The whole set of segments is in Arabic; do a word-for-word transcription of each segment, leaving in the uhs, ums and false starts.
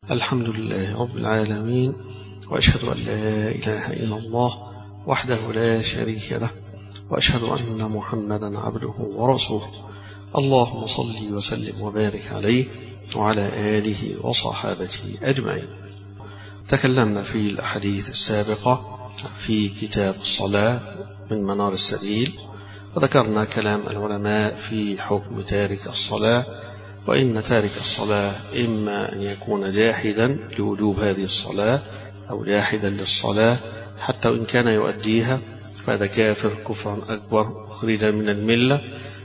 الحمد لله رب العالمين، وأشهد أن لا إله إلا الله وحده لا شريك له، وأشهد أن محمدا عبده ورسوله. اللهم صل وسلم وبارك عليه وعلى آله وصحابته أجمعين. تكلمنا في الأحاديث السابقة في كتاب الصلاة من منار السبيل، وذكرنا كلام العلماء في حكم تارك الصلاة، وإن تارك الصلاة إما أن يكون جاحدا لوجوب هذه الصلاة أو جاحدا للصلاة حتى وإن كان يؤديها، فهذا كافر كفرا أكبر مخرجا من الملة،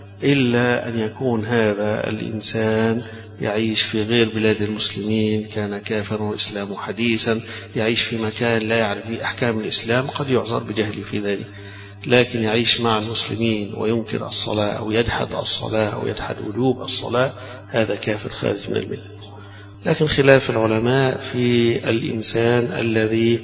إلا أن يكون هذا الإنسان يعيش في غير بلاد المسلمين، كان كافرا وإسلام حديثا، يعيش في مكان لا يعرف فيه أحكام الإسلام، قد يعذر بجهل في ذلك. لكن يعيش مع المسلمين وينكر الصلاة أو يجحد الصلاة أو يجحد وجوب الصلاة، هذا كافر خارج من الملة. لكن خلاف العلماء في الإنسان الذي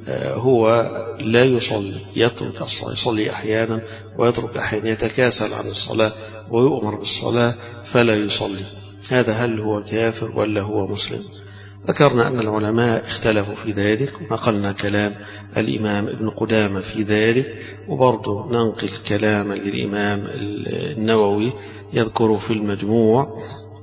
هو لا يصلي، يترك الصلاة، يصلي أحيانا ويترك أحيانا، يتكاسل عن الصلاة ويؤمر بالصلاة فلا يصلي، هذا هل هو كافر ولا هو مسلم؟ ذكرنا أن العلماء اختلفوا في ذلك، ونقلنا كلام الإمام ابن قدامة في ذلك، وبرضه ننقل كلاما للإمام النووي يذكر في المجموع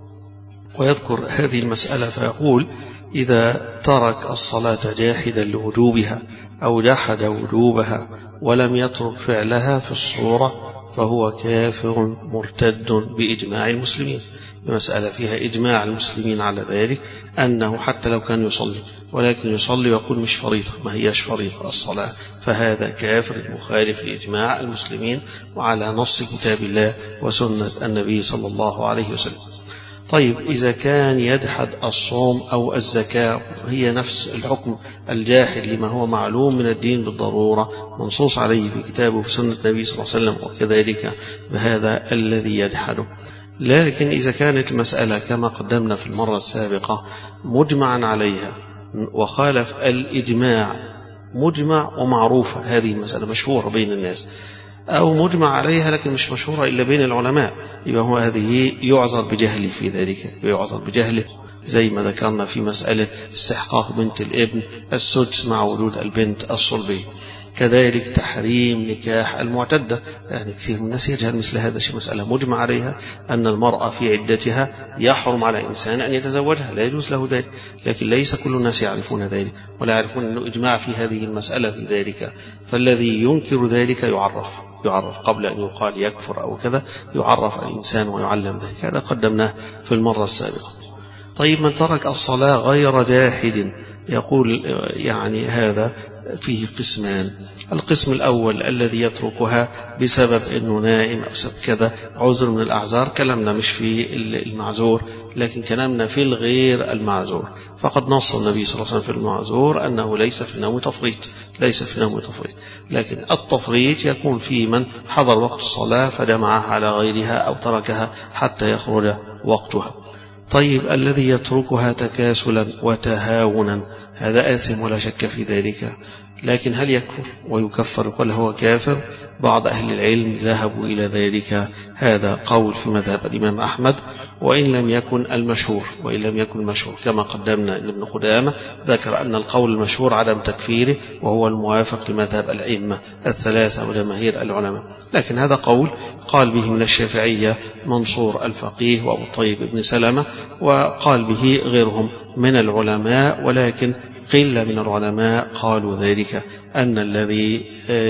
ويذكر هذه المسألة فيقول: إذا ترك الصلاة جاحدا لوجوبها أو جحد وجوبها ولم يترك فعلها في الصورة فهو كافر مرتد بإجماع المسلمين. المسألة فيها إجماع المسلمين على ذلك، أنه حتى لو كان يصلي ولكن يصلي ويقول مش فريضة، ما هيش فريضة الصلاة، فهذا كافر مخالف لإجماع المسلمين وعلى نص كتاب الله وسنة النبي صلى الله عليه وسلم. طيب، إذا كان يجحد الصوم أو الزكاة، هي نفس الحكم الجاحد لما هو معلوم من الدين بالضرورة منصوص عليه في كتابه وفي سنة النبي صلى الله عليه وسلم، وكذلك بهذا الذي يجحده. لكن إذا كانت المسألة كما قدمنا في المرة السابقة مجمعا عليها وخالف الإجماع، مجمع ومعروفة، هذه المسألة مشهورة بين الناس، أو مجمع عليها لكن مش مشهورة إلا بين العلماء، يبقى هو هذه يعذر بجهل في ذلك، يعذر بجهله، زي ما ذكرنا في مسألة استحقاق بنت الابن السدس مع وجود البنت الصلبية. كذلك تحريم نكاح المعتدة، يعني كثير من الناس يجهل مثل هذا الشيء، مسألة مجمع عليها أن المرأة في عدتها يحرم على إنسان أن يتزوجها، لا يجوز له ذلك، لكن ليس كل الناس يعرفون ذلك ولا يعرفون أنه إجماع في هذه المسألة في ذلك، فالذي ينكر ذلك يعرف يعرف قبل أن يقال يكفر أو كذا، يعرف الإنسان ويعلم ذلك، هذا قدمناه في المرة السابقة. طيب، من ترك الصلاة غير جاحد، يقول يعني هذا فيه قسمان. القسم الأول الذي يتركها بسبب أنه نائم أو سبب كذا، عذر من الأعذار، كلامنا مش في المعذور لكن كلامنا في الغير المعذور، فقد نص النبي صلى الله عليه وسلم في المعذور أنه ليس في النوم تفريط، ليس في النوم تفريط، لكن التفريط يكون في من حضر وقت الصلاة فجمعها على غيرها أو تركها حتى يخرج وقتها. طيب، الذي يتركها تكاسلا وتهاونا هذا آثم ولا شك في ذلك، لكن هل يكفر ويكفر ولا هو كافر؟ بعض أهل العلم ذهبوا إلى ذلك، هذا قول في مذهب الإمام أحمد، وإن لم يكن المشهور وإن لم يكن المشهور كما قدمنا إن ابن قدامة ذكر أن القول المشهور عدم تكفيره، وهو الموافق لمذهب الأئمة الثلاثة وجماهير العلماء، لكن هذا قول قال به من الشافعية منصور الفقيه وأبو الطيب بن سلمة، وقال به غيرهم من العلماء، ولكن قلة من العلماء قالوا ذلك، أن الذي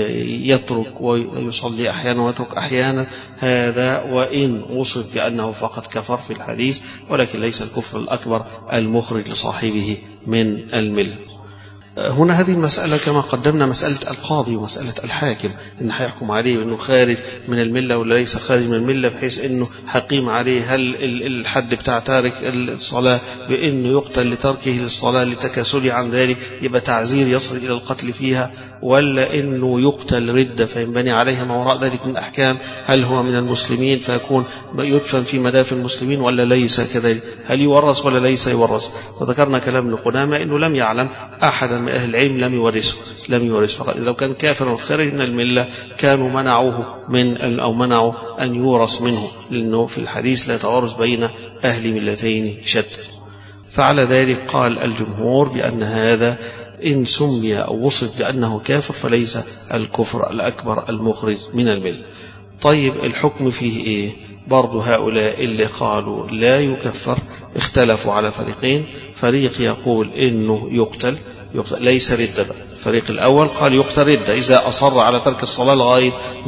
يترك ويصلي أحيانا ويترك أحيانا هذا وإن وصف بأنه فقط كفر في الحديث، ولكن ليس الكفر الأكبر المخرج لصاحبه من الملة. هنا هذه المسألة كما قدمنا مسألة القاضي ومسألة الحاكم، إن حيحكم عليه أنه خارج من الملة ولا ليس خارج من الملة، بحيث أنه حقيم عليه هل الحد بتاع تارك الصلاة بأنه يقتل لتركه للصلاة لتكاسله عن ذلك يبقى تعزير يصل إلى القتل فيها، ولا أنه يقتل ردة فينبني عليها ما وراء ذلك من أحكام، هل هو من المسلمين فيكون يدفن في مدافن المسلمين ولا ليس كذلك، هل يورث ولا ليس يورث. وذكرنا كلام ابن قدامة أنه لم يعلم أحدا من أهل العلم لم يورثه لم يورث فقط، إذا لو كان كافرا خارج من الملة كانوا منعوه من أو منعوا أن يورث منه، لأنه في الحديث لا توارث بين أهل ملتين شتى. فعلى ذلك قال الجمهور بأن هذا إن سمي أو وصف بأنه كافر فليس الكفر الأكبر المخرج من الملة. طيب الحكم فيه إيه؟ برضو هؤلاء اللي قالوا لا يكفر اختلفوا على فريقين. فريق يقول إنه يقتل, يقتل ليس ردة. الفريق الأول قال يقتل ردة إذا أصر على ترك الصلاة لغاية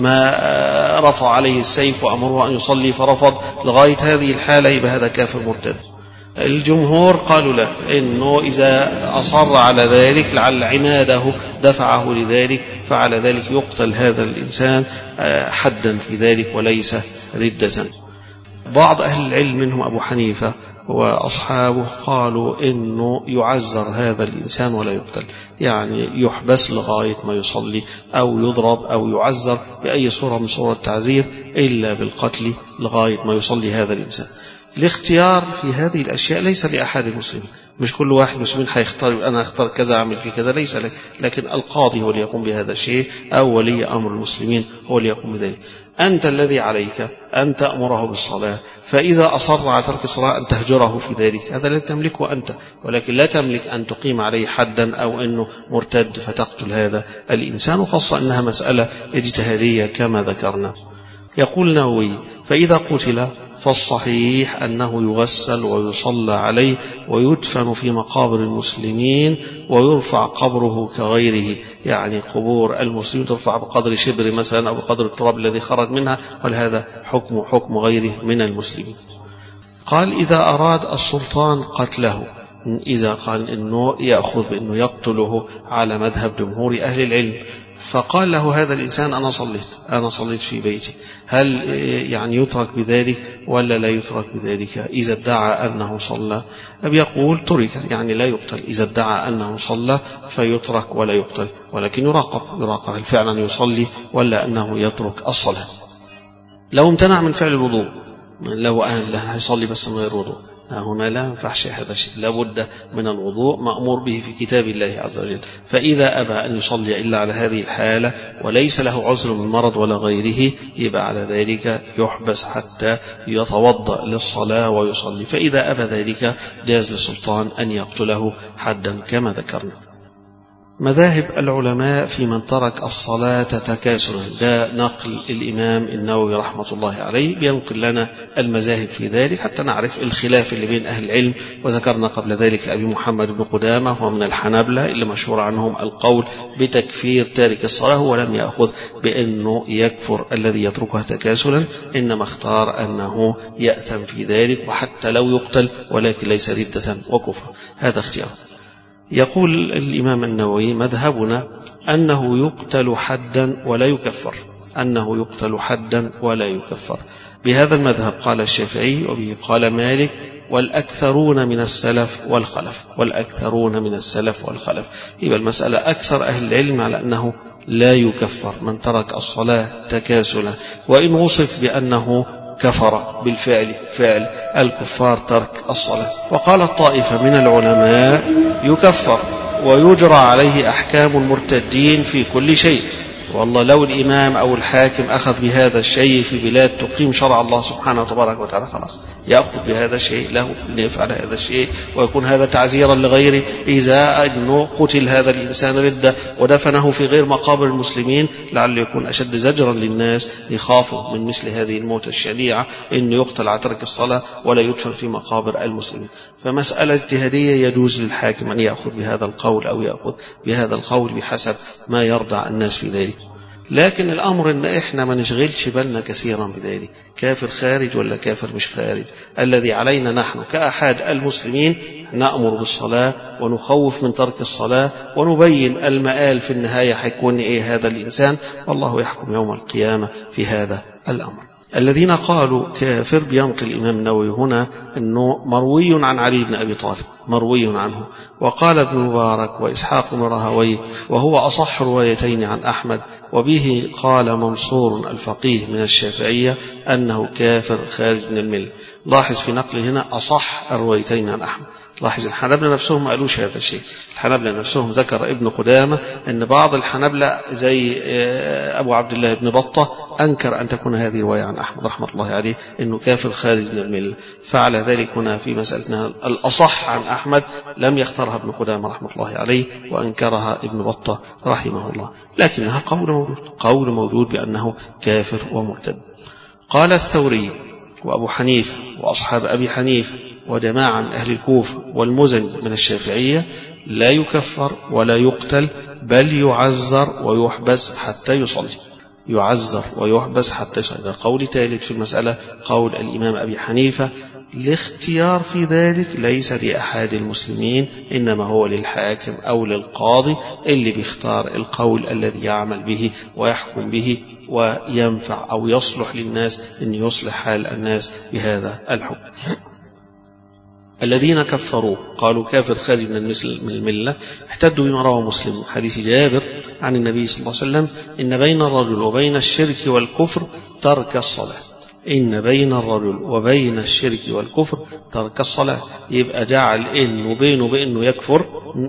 ما رفع عليه السيف وأمره أن يصلي فرفض لغاية هذه الحالة يبقى هذا كافر مرتد. الجمهور قالوا لا, إنه إذا أصر على ذلك لعل عناده دفعه لذلك فعلى ذلك يقتل هذا الإنسان حدا في ذلك وليس ردة. بعض أهل العلم منهم أبو حنيفة وأصحابه قالوا إنه يعذر هذا الإنسان ولا يقتل, يعني يحبس لغاية ما يصلي أو يضرب أو يعذر بأي صورة من صور التعذير إلا بالقتل لغاية ما يصلي هذا الإنسان. الاختيار في هذه الأشياء ليس لأحد المسلمين, مش كل واحد مسلم هيختار أنا أختار كذا أعمل في كذا, ليس لك, لكن القاضي هو اللي يقوم بهذا الشيء أو ولي أمر المسلمين هو اللي يقوم بذلك. أنت الذي عليك أن تأمره بالصلاة, فإذا أصر على ترك الصلاة أن تهجره في ذلك, هذا لا تملكه أنت, ولكن لا تملك أن تقيم عليه حدا أو أنه مرتد فتقتل هذا الإنسان, وخاصة أنها مسألة اجتهادية كما ذكرنا. يقول النووي فإذا قتل فالصحيح أنه يغسل ويصلى عليه ويدفن في مقابر المسلمين ويرفع قبره كغيره, يعني قبور المسلمين ترفع بقدر شبر مثلا أو بقدر التراب الذي خرج منها, ولهذا حكم حكم غيره من المسلمين. قال إذا أراد السلطان قتله, إذا قال إنه يأخذ بأنه يقتله على مذهب جمهور أهل العلم, فقال له هذا الإنسان أنا صليت أنا صليت في بيتي, هل يعني يترك بذلك ولا لا يترك بذلك؟ إذا ادعى أنه صلى يقول ترك, يعني لا يقتل. إذا ادعى أنه صلى فيترك ولا يقتل, ولكن يراقب يراقب هل فعلا يصلي ولا أنه يترك الصلاة. لو امتنع من فعل الوضوء, لو أهل هيصلي بس من غير وضوء, هنا لا ينفعش هذا الشيء, لابد من الوضوء مأمور به في كتاب الله عز وجل. فإذا أبى أن يصلي إلا على هذه الحالة وليس له عذر من مرض ولا غيره يبقى على ذلك يحبس حتى يتوضأ للصلاة ويصلي. فإذا أبى ذلك جاز للسلطان أن يقتله حدا كما ذكرنا. مذاهب العلماء في من ترك الصلاة تكاسلا, ده نقل الإمام النووي رحمة الله عليه بينقل لنا المذاهب في ذلك حتى نعرف الخلاف اللي بين أهل العلم. وذكرنا قبل ذلك أبي محمد بن قدامة ومن الحنابلة اللي مشهور عنهم القول بتكفير تارك الصلاة, ولم يأخذ بأنه يكفر الذي يتركها تكاسلا, إنما اختار أنه يأثم في ذلك وحتى لو يقتل ولكن ليس ردة وكفر, هذا اختيار. يقول الإمام النووي مذهبنا أنه يقتل حدا ولا يكفر, أنه يقتل حدا ولا يكفر. بهذا المذهب قال الشافعي وبه قال مالك والأكثرون من السلف والخلف, والأكثرون من السلف والخلف. يبقى المسألة أكثر أهل العلم على أنه لا يكفر من ترك الصلاة تكاسلا, وإن وصف بأنه كفر بالفعل فعل الكفار ترك الصلاة. وقال الطائفة من العلماء يكفر ويجرى عليه أحكام المرتدين في كل شيء. والله لو الإمام أو الحاكم أخذ بهذا الشيء في بلاد تقيم شرع الله سبحانه وتبارك وتعالى خلاص يأخذ بهذا الشيء, له أن يفعل هذا الشيء ويكون هذا تعزيرا لغيره. إذا أنه قتل هذا الإنسان ردة ودفنه في غير مقابر المسلمين لعله يكون أشد زجرا للناس يخافوا من مثل هذه الموت الشنيعة, إنه يقتل على ترك الصلاة ولا يدفن في مقابر المسلمين. فمسألة اجتهادية يجوز للحاكم أن يأخذ بهذا القول أو يأخذ بهذا القول بحسب ما يرضى الناس في ذلك. لكن الأمر إن إحنا ما نشغلش بالنا كثيرا بذلك, كافر خارج ولا كافر مش خارج. الذي علينا نحن كأحد المسلمين نأمر بالصلاة ونخوف من ترك الصلاة ونبين المآل في النهاية حيكون إيه هذا الإنسان, والله يحكم يوم القيامة في هذا الأمر. الذين قالوا كافر بينقل الإمام النووي هنا أنه مروي عن علي بن أبي طالب, مروي عنه. وقال ابن مبارك وإسحاق بن راهويه وهو أصح روايتين عن أحمد, وبه قال منصور الفقيه من الشافعية أنه كافر خارج من الملة. لاحظ في نقل هنا أصح الروايتين عن أحمد. لاحظ الحنابلة نفسهم ما قالوش هذا الشيء. الحنابلة نفسهم ذكر ابن قدامة أن بعض الحنابلة زي أبو عبد الله بن بطة أنكر أن تكون هذه رواية عن أحمد رحمة الله عليه أنه كافر خارج من الملة. فعلى ذلك هنا في مسألتنا الأصح عن أحمد لم يختارها ابن قدامة رحمة الله عليه وأنكرها ابن بطة رحمه الله، لكنها قول موجود قول موجود بأنه كافر ومرتد. قال الثوري وأبو حنيفة وأصحاب أبي حنيفة وجماعة من أهل الكوفة والمزن من الشافعية لا يكفر ولا يقتل، بل يعذر ويحبس حتى يصلي. يعذر ويحبس حتى يصلي. قول ثالث في المسألة قول الإمام أبي حنيفة، الاختيار في ذلك ليس لأحد المسلمين، إنما هو للحاكم أو للقاضي اللي بيختار القول الذي يعمل به ويحكم به وينفع أو يصلح للناس أن يصلح حال الناس بهذا الحكم. الذين كفروا قالوا كافر خارج من الملة احتدوا بما روى مسلم حديث جابر عن النبي صلى الله عليه وسلم، إن بين الرجل وبين الشرك والكفر ترك الصلاة. إن بين الرجل وبين الشرك والكفر ترك الصلاة. يبقى جعل إنه بينه بإنه يكفر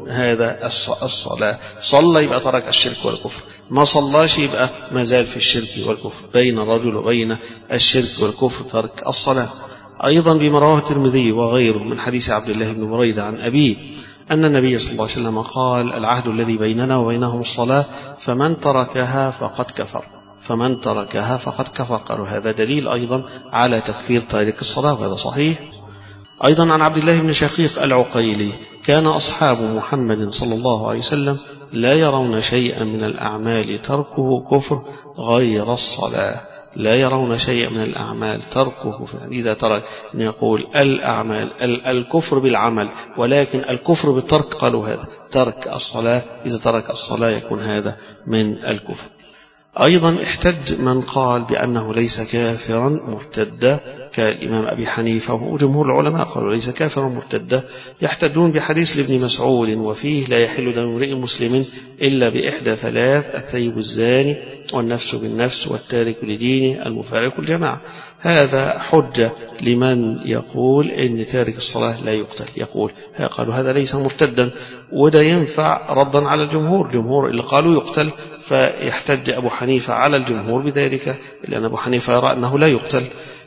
هذا الصلاة. صلى يبقى ترك الشرك والكفر، ما صلاش يبقى ما زال في الشرك والكفر. بين الرجل وبين الشرك والكفر ترك الصلاة. أيضا بما رواه الترمذي وغيره من حديث عبد الله بن بريدة عن أبيه أن النبي صلى الله عليه وسلم قال، العهد الذي بيننا وبينهم الصلاة، فمن تركها فقد كفر. فمن تركها فقد كفر. قالوا هذا دليل أيضا على تكفير تارك الصلاة، وهذا صحيح. أيضا عن عبد الله بن شقيق العقيلي، كان أصحاب محمد صلى الله عليه وسلم لا يرون شيئا من الأعمال تركه كفر غير الصلاة. لا يرون شيئا من الأعمال تركه، إذا ترك أن يقول الأعمال الكفر بالعمل، ولكن الكفر بالترك قالوا هذا ترك الصلاة. إذا ترك الصلاة يكون هذا من الكفر. أيضا احتج من قال بأنه ليس كافرا مرتدا كالإمام أبي حنيفة وجمهور العلماء قالوا ليس كافرا مرتدا، يحتجون بحديث لابن مسعود وفيه لا يحل دم امرئ مسلم إلا بإحدى ثلاث، الثيب الزاني والنفس بالنفس والتارك لدينه المفارق الجماعة. هذا حجة لمن يقول إن تارك الصلاة لا يقتل. يقول قالوا هذا ليس مرتدا، وده ينفع ردا على الجمهور. جمهور اللي قالوا يقتل، فيحتج أبو حنيفة على الجمهور بذلك، لأن أبو حنيفة يرى أنه لا يقتل،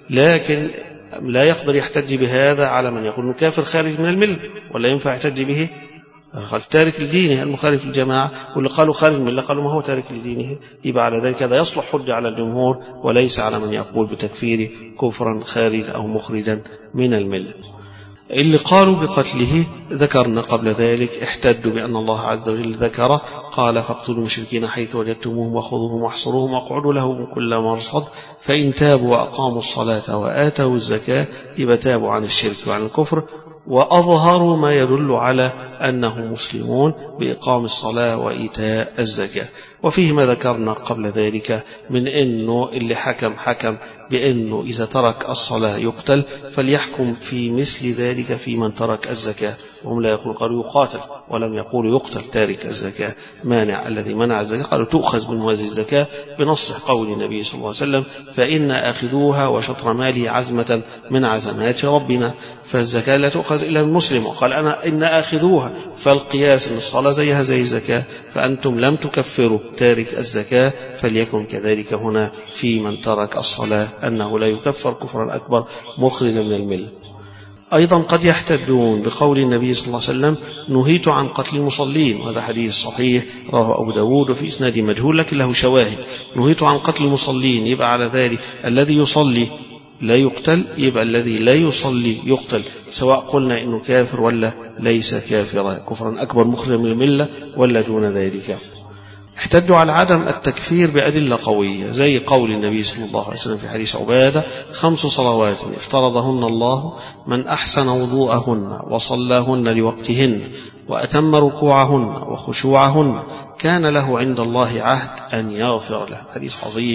لكن لا يقدر يحتج بهذا على من يقول أنه كافر خارج من الملة، ولا ينفع يحتج به قال تارك لدينه المخالف للجماعة، واللي قالوا خارج من الملة قالوا ما هو تارك لدينه. يبقى على ذلك هذا يصلح حجة على الجمهور وليس على من يقول بتكفير كفرا خارج أو مخرجا من الملة. اللي قالوا بقتله ذكرنا قبل ذلك احتجوا بأن الله عز وجل ذكر قال فاقتلوا المشركين حيث وجدتموهم وخذوهم واحصروهم واقعدوا لهم من كل مرصد، فإن تابوا وأقاموا الصلاة وآتوا الزكاة يبقى تابوا عن الشرك وعن الكفر، وأظهروا ما يدل على أنهم مسلمون بإقام الصلاة وإيتاء الزكاة. وفيه ما ذكرنا قبل ذلك من أنه اللي حكم حكم بأنه إذا ترك الصلاة يقتل، فليحكم في مثل ذلك في من ترك الزكاة، وهم لا يقول قالوا يقاتل ولم يقولوا يقتل تارك الزكاة. مانع الذي منع الزكاة قالوا تؤخذ من موازي الزكاة بنص قول النبي صلى الله عليه وسلم فإن أخذوها وشطر ماله عزمة من عزمات ربنا، فالزكاة لا تؤخذ إلا من مسلم. وقال أنا إن أخذوها، فالقياس أن الصلاة زيها زي الزكاة، فأنتم لم تكفروا تارك الزكاة، فليكن كذلك هنا في من ترك الصلاة أنه لا يكفر كفرا أكبر مخرجا من الملة. أيضا قد يحتجون بقول النبي صلى الله عليه وسلم نهيت عن قتل المصلين، وهذا حديث صحيح رواه أبو داود وفي إسناد مجهول لكن له شواهد. نهيت عن قتل المصلين يبقى على ذلك الذي يصلي لا يقتل، يبقى الذي لا يصلي يقتل، سواء قلنا إنه كافر ولا ليس كافرا، كفرا أكبر مخرجا من الملة ولا دون ذلك. احتجوا على عدم التكفير بأدلة قوية زي قول النبي صلى الله عليه وسلم في حديث عبادة خمس صلوات افترضهن الله من أحسن وضوءهن وصلاهن لوقتهن وأتم ركوعهن وخشوعهن كان له عند الله عهد أن يغفر له. حديث عظيم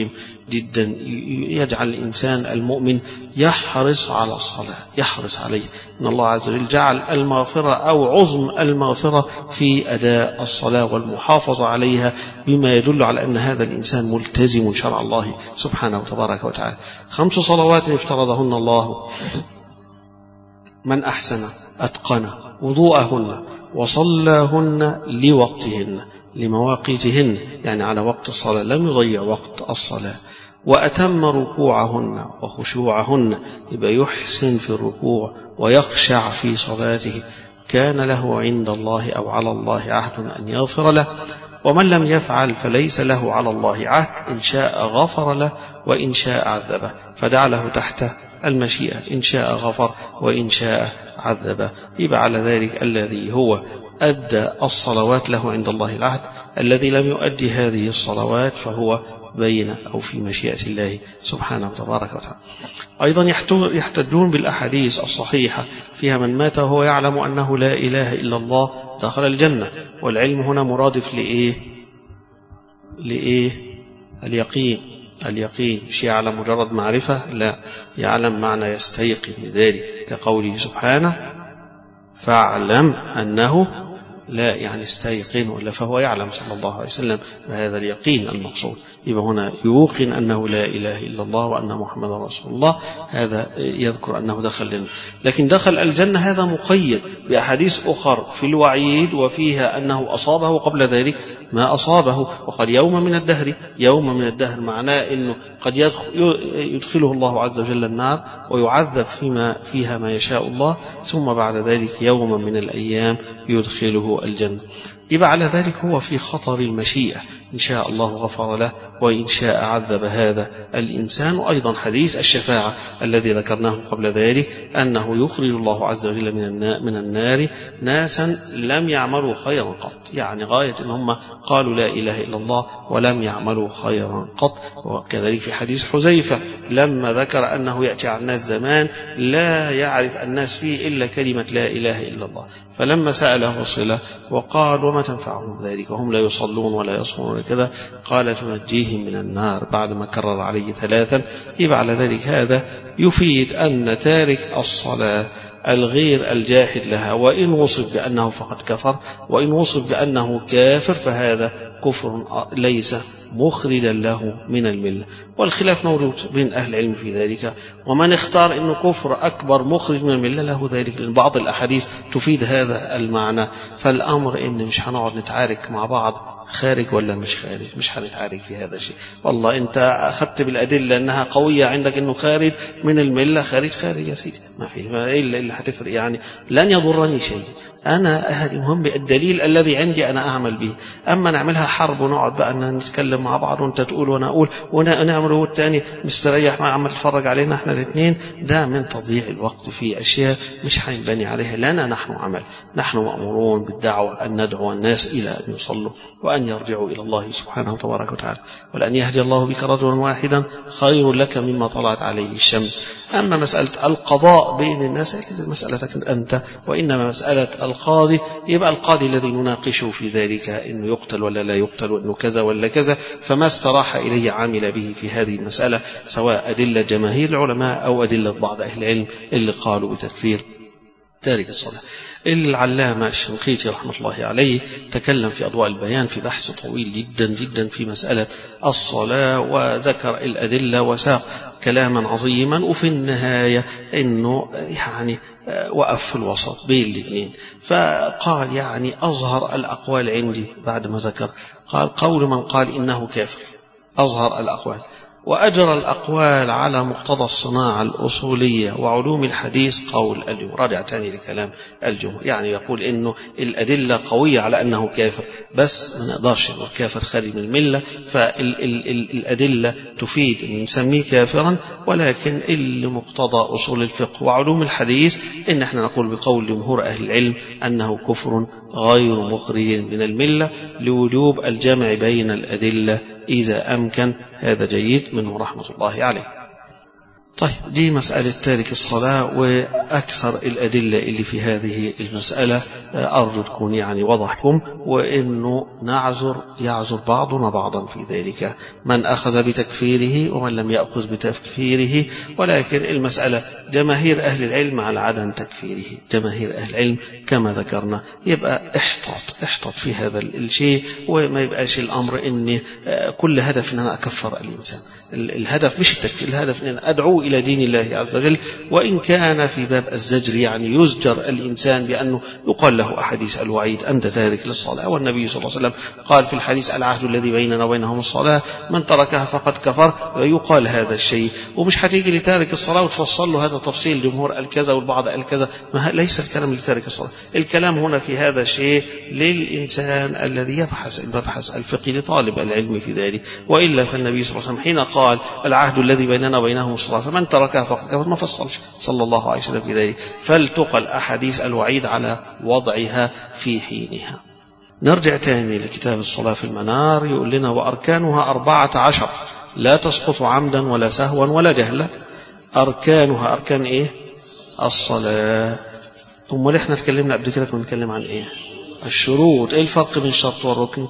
جدا يجعل الإنسان المؤمن يحرص على الصلاة، يحرص عليه. إن الله عز وجل جعل المغفرة أو عظم المغفرة في أداء الصلاة والمحافظة عليها، بما يدل على أن هذا الإنسان ملتزم شرع الله سبحانه وتبارك وتعالى. خمس صلوات افترضهن الله، من أحسن أتقن وضوءهن وصلاهن لوقتهن لمواقيتهن، يعني على وقت الصلاة، لم يضيع وقت الصلاة، وأتم ركوعهن وخشوعهن، يبقى يحسن في الركوع ويخشع في صلاته، كان له عند الله أو على الله عهد أن يغفر له. ومن لم يفعل فليس له على الله عهد، إن شاء غفر له وإن شاء عذبه، فدع له تحت المشيئة، إن شاء غفر وإن شاء عذبه. يبقى على ذلك الذي هو أدى الصلوات له عند الله العهد، الذي لم يؤدي هذه الصلوات فهو بين أو في مشيئة الله سبحانه وتبارك وتعالى. أيضا يحتجون بالأحاديث الصحيحة فيها من مات وهو يعلم أنه لا إله إلا الله دخل الجنة. والعلم هنا مرادف لإيه؟ لإيه؟ اليقين. اليقين مش يعلم مجرد معرفة، لا، يعلم معنى يستيقن بذلك، كقوله سبحانه فاعلم أنه لا، يعني استيقن، ولا فهو يعلم صلى الله عليه وسلم بهذا اليقين المقصود. يبقى هنا يوقن أنه لا إله إلا الله وأن محمد رسول الله، هذا يذكر أنه دخل الجنة. لكن دخل الجنة هذا مقيد بأحاديث أخر في الوعيد، وفيها أنه أصابه قبل ذلك ما أصابه، وقال يوم من الدهر. يوم من الدهر معناه أنه قد يدخله الله عز وجل النار ويعذب فيما فيها ما يشاء الله، ثم بعد ذلك يوم من الأيام يدخله الجنة. يبقى على ذلك هو في خطر المشيئة، إن شاء الله غفر له وإن شاء عذب هذا الإنسان. وأيضا حديث الشفاعة الذي ذكرناه قبل ذلك، أنه يخرج الله عز وجل من النار ناسا لم يعملوا خيرا قط، يعني غاية أن هم قالوا لا إله إلا الله ولم يعملوا خيرا قط. وكذلك في حديث حذيفة لما ذكر أنه يأتي على الناس زمان لا يعرف الناس فيه إلا كلمة لا إله إلا الله، فلما سأله صلة وقال وما تنفعهم ذلك وهم لا يصلون ولا يصومون كذا، قال تنجيهم من النار، بعدما كرر عليه ثلاثا. يبقى على ذلك هذا يفيد أن تارك الصلاة الغير الجاحد لها، وإن وصف بأنه فقد كفر، وإن وصف بأنه كافر، فهذا كفر ليس مخرجا له من الملة. والخلاف موجود بين أهل العلم في ذلك، ومن اختار أنه كفر أكبر مخرج من الملة له ذلك، لأن بعض الأحاديث تفيد هذا المعنى. فالأمر إن مش هنقعد نتعارك مع بعض خارج ولا مش خارج، مش هنتعارك في هذا الشيء. والله أنت أخذت بالأدلة أنها قوية عندك أنه خارج من الملة، خارج خارج يا سيدي، ما فيه إلا إلا هتفرق، يعني لن يضرني شيء. أنا أهل مهم الدليل الذي عندي أنا أعمل به. أما نعملها حرب ونقعد بقى أن نتكلم مع بعض وأنت تقول وأنا أقول ونعمله والتاني مستريح ما عمل تفرج علينا إحنا الاثنين، ده من تضييع الوقت في أشياء مش هينبني عليها. لنا نحن عمل، نحن مأمورون بالدعوة أن ندعو الناس إلى أن يصلوا وأن يرجعوا إلى الله سبحانه وتبارك وتعالى، ولأن يهدي الله بك رجلا واحدا خير لك مما طلعت عليه الشمس. أما مسألة القضاء بين الناس ليست مسألتك أنت، وإنما مسألة القاضي. يبقى القاضي الذي نناقشه في ذلك إنه يقتل ولا لا يقتل، وإنه كذا ولا كذا، فما استراح إليه عامل به في هذه المسألة، سواء أدلة جماهير العلماء أو أدلة بعض أهل العلم اللي قالوا بتكفير تارك الصلاة. العلامة الشنقيطي رحمة الله عليه تكلم في أضواء البيان في بحث طويل جدا جدا في مسألة الصلاة، وذكر الأدلة وساق كلاما عظيما، وفي النهاية إنه يعني وقف في الوسط بين الاثنين، فقال يعني أظهر الأقوال عندي بعد ما ذكر، قال قول من قال إنه كافر أظهر الأقوال، وأجرى الأقوال على مقتضى الصناعة الأصولية وعلوم الحديث قول الجمهور. راجع تاني لكلام الجمهور، يعني يقول إنه الأدلة قوية على أنه كافر، بس ما نقدرش نقول كافر خارج من الملة، فالأدلة تفيد أن نسميه كافرا، ولكن اللي مقتضى أصول الفقه وعلوم الحديث إن احنا نقول بقول جمهور أهل العلم أنه كفر غير مخرج من الملة، لوجوب الجمع بين الأدلة إذا أمكن. هذا جيد منه رحمة الله عليه. طيب دي مسألة تارك الصلاة، وأكثر الأدلة اللي في هذه المسألة أرجو تكون يعني وضحكم، وإنه نعذر يعذر بعضنا بعضا في ذلك، من أخذ بتكفيره ومن لم يأخذ بتكفيره، ولكن المسألة جماهير أهل العلم على عدم تكفيره، جماهير أهل العلم كما ذكرنا، يبقى احتاط احتاط في هذا الشيء، وما يبقاش الأمر إن كل هدف إن أنا أكفر الإنسان. الهدف مش التكفير، الهدف إن أنا أدعو إلى دين الله عز وجل، وإن كان في باب الزجر يعني يزجر الإنسان بأنه يقال له أحاديث الوعيد أنت تارك للصلاة، والنبي صلى الله عليه وسلم قال في الحديث العهد الذي بيننا وبينهم الصلاة من تركها فقد كفر، يقال هذا الشيء. ومش هتيجي لتارك الصلاة وتفصل له هذا تفصيل، جمهور الكذا والبعض الكذا، ما ليس الكلام لتارك الصلاة، الكلام هنا في هذا الشيء للإنسان الذي يبحث المبحث الفقهي لطالب العلم في ذلك، وإلا فالنبي صلى الله عليه وسلم حين قال العهد الذي بيننا وبينهم الصلاة فمن تركها فقد كفر ما فصلش صلى الله عليه وسلم في ذلك، فالتقل أحاديث الوعيد على وضعها في حينها. نرجع تاني لكتاب الصلاة في المنار، يقول لنا وأركانها أربعة عشر لا تسقط عمدا ولا سهوا ولا جهلا. أركانها أركان إيه؟ الصلاة. أمال إحنا تكلمنا قبل كده كنا نتكلم عن إيه؟ الشروط. إيه الفرق بين الشرط والركن؟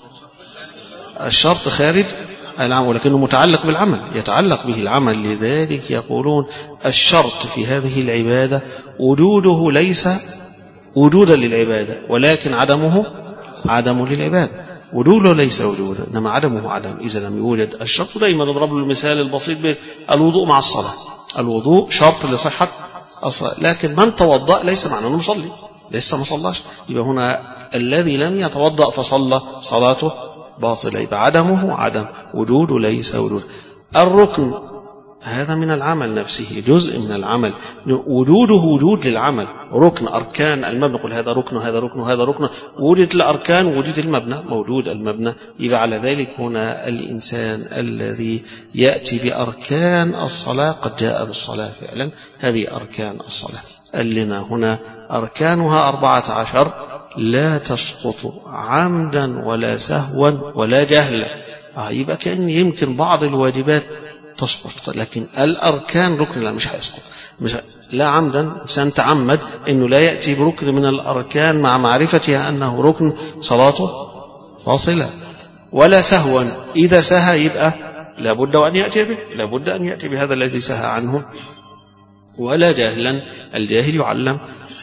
الشرط خارج العمل ولكنه متعلق بالعمل، يتعلق به العمل، لذلك يقولون الشرط في هذه العبادة وجوده ليس وجودا للعبادة، ولكن عدمه عدم للعبادة، وجوده ليس وجودا إنما عدمه عدم. إذا لم يوجد الشرط، دائما نضرب له المثال البسيط بالوضوء مع الصلاة، الوضوء شرط لصحة الصلاة، لكن من توضأ ليس معناه أنه مصلي، لسه ما صلاش، يبقى هنا الذي لم يتوضأ فصلى صلاته باطلة، يبقى عدمه عدم، وجوده ليس وجود. الركن هذا من العمل نفسه، جزء من العمل، وجوده وجود للعمل، ركن أركان المبنى، قل هذا ركن وهذا ركن وهذا ركن، وجود الأركان وجود المبنى، موجود المبنى، يبقى على ذلك هنا الإنسان الذي يأتي بأركان الصلاة قد جاء بالصلاة فعلا، هذه أركان الصلاة. قال لنا هنا أركانها أربعة عشر لا تسقط عمدا ولا سهوا ولا جهلا. آه يبقى كأن يمكن بعض الواجبات تسقط، لكن الأركان ركن لا مش هيسقط، مش لا عمدا إنسان تعمد إنه لا يأتي بركن من الأركان مع معرفتها أنه ركن صلاته باطلة، ولا سهوا، إذا سهى يبقى لابد أن يأتي به، لابد أن يأتي بهذا الذي سهى عنه، ولا جاهلا، الجاهل يعلم.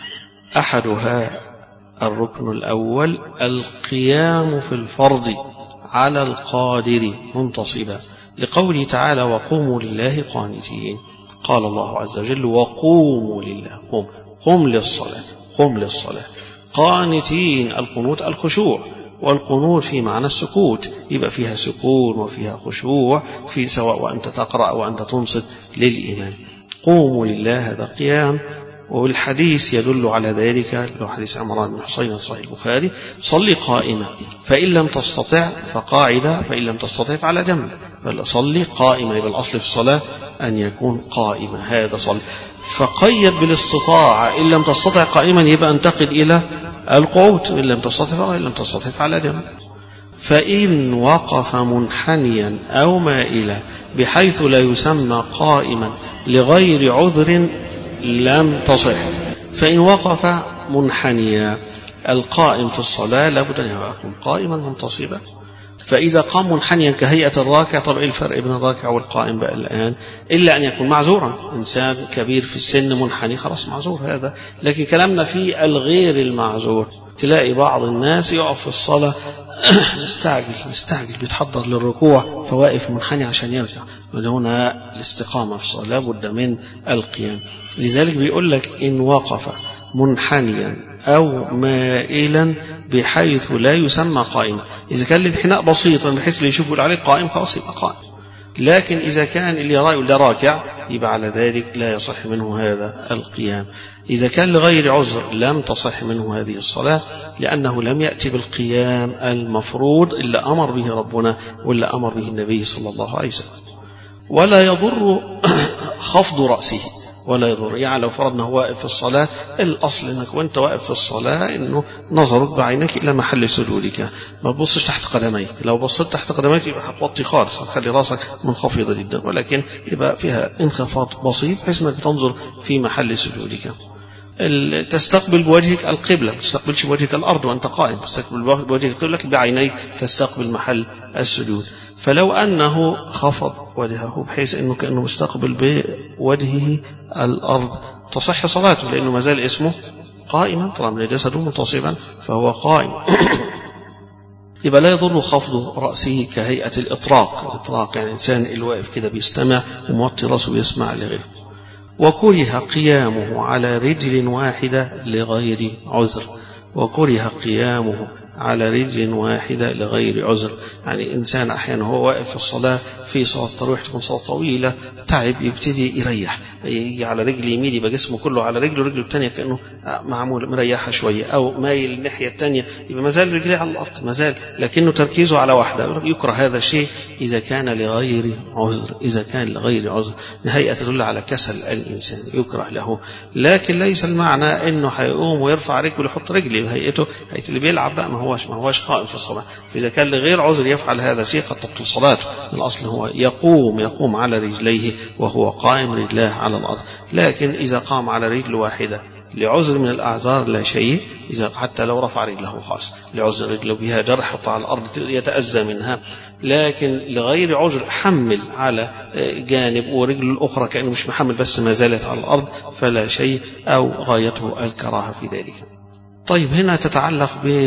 أحدها الركن الأول القيام في الفرض على القادر منتصبا، لقوله تعالى وقوموا لله قانتين، قال الله عز وجل وقوموا لله، قم قم للصلاة، قم للصلاة قانتين، القنوت الخشوع، والقنوت في معنى السكوت، يبقى فيها سكون وفيها خشوع، في سواء وأنت تقرأ وأنت تنصت للإمام. قوموا لله هذا قيام، والحديث يدل على ذلك، لو حديث عمران بن حصين صحيح البخاري صلي قائمة فإن لم تستطع فقاعدة فإن لم تستطع فعلى جنب، بل صلي قائمة، يبقى الأصل في الصلاة أن يكون قائمة، هذا صلي. فقيد بالاستطاعة، إن لم تستطع قائما يبقى انتقل إلى القعود، إن لم تستطع فإن لم تستطع فعلى جنب. فإن وقف منحنيا أو مائلا بحيث لا يسمى قائما لغير عذر لم تصح. فإن وقف منحنيا، القائم في الصلاة لابد أن يكون قائما منتصبا، فإذا قام منحنيا كهيئة الراكع، طب إيه الفرق بين الراكع والقائم بقى الآن؟ إلا أن يكون معذورا، إنسان كبير في السن منحني خلاص معذور هذا، لكن كلامنا في الغير المعذور. تلاقي بعض الناس يقف في الصلاة مستعجل مستعجل بيتحضر للركوع فواقف منحني عشان يرجع، هنا الاستقامة في الصلاة لابد من القيام. لذلك بيقول لك إن وقف منحنيا أو مائلا بحيث لا يسمى قائما، إذا كان الانحناء بسيطا بحيث اللي يشوفوا عليه قائم خلاص يبقى قائم، لكن إذا كان اللي يرى ولا راكع يبقى على ذلك لا يصح منه هذا القيام. إذا كان لغير عذر لم تصح منه هذه الصلاة، لأنه لم يأتي بالقيام المفروض إلا أمر به ربنا ولا أمر به النبي صلى الله عليه وسلم. ولا يضر خفض رأسه، ولا يضر. يعني لو فرضنا هو واقف في الصلاة، الأصل أنك وأنت واقف في الصلاة أنه نظرك بعينك إلى محل سجودك، ما تبصش تحت قدميك. لو بصيت تحت قدميك يبقى هتوطي خالص، هتخلي راسك منخفضة جدا، ولكن يبقى فيها انخفاض بسيط بحيث أنك تنظر في محل سجودك. تستقبل بوجهك القبلة، ما تستقبلش بوجهك الأرض وأنت قائم، تستقبل بوجهك القبلة بعينيك، تستقبل محل السجود. فلو أنه خفض وجهه بحيث أنه كأنه مستقبل بوجهه الأرض تصح صلاته، لأنه ما زال اسمه قائما طالما جسده منتصبا فهو قائم. يبقى لا يضر خفض رأسه كهيئة الإطراق. الإطراق يعني إنسان الواقف كده بيستمع وموطي رأسه بيسمع لغيره. وكره قيامه على رجل واحدة لغير عذر. وكره قيامه على رجل واحدة لغير عذر، يعني إنسان أحيانا هو واقف في الصلاة في صلاة التراويح تكون صلاة طويلة تعب يبتدي يريح، يجي على رجل يمين يبقى جسمه كله على رجله، رجله الثانية كأنه معمول مريحة شوية، أو مايل الناحية الثانية يبقى مازال رجليه على الأرض مازال، لكنه تركيزه على واحدة. يكره هذا الشيء إذا كان لغير عذر. إذا كان لغير عذر هيئة تدل على كسل الإنسان يكره له، لكن ليس المعنى إنه هيقوم ويرفع رجله ويحط رجله هيئته هيئة اللي بيلعب بقى، ما هوش ما هوش قائم في الصلاة. فإذا كان لغير عذر يفعل هذا الشيء قد تبطل صلاته. الأصل هو يقوم يقوم على رجليه وهو قائم رجلاه على الأرض. لكن إذا قام على رجل واحدة لعذر من الأعذار لا شيء، إذا حتى لو رفع رجله خالص لعذر رجله بها جرح وطع على الأرض يتأذى منها، لكن لغير عذر حمل على جانب ورجل الأخرى كأنه مش محمل بس ما زالت على الأرض فلا شيء، أو غايته الكراهة في ذلك. طيب هنا تتعلق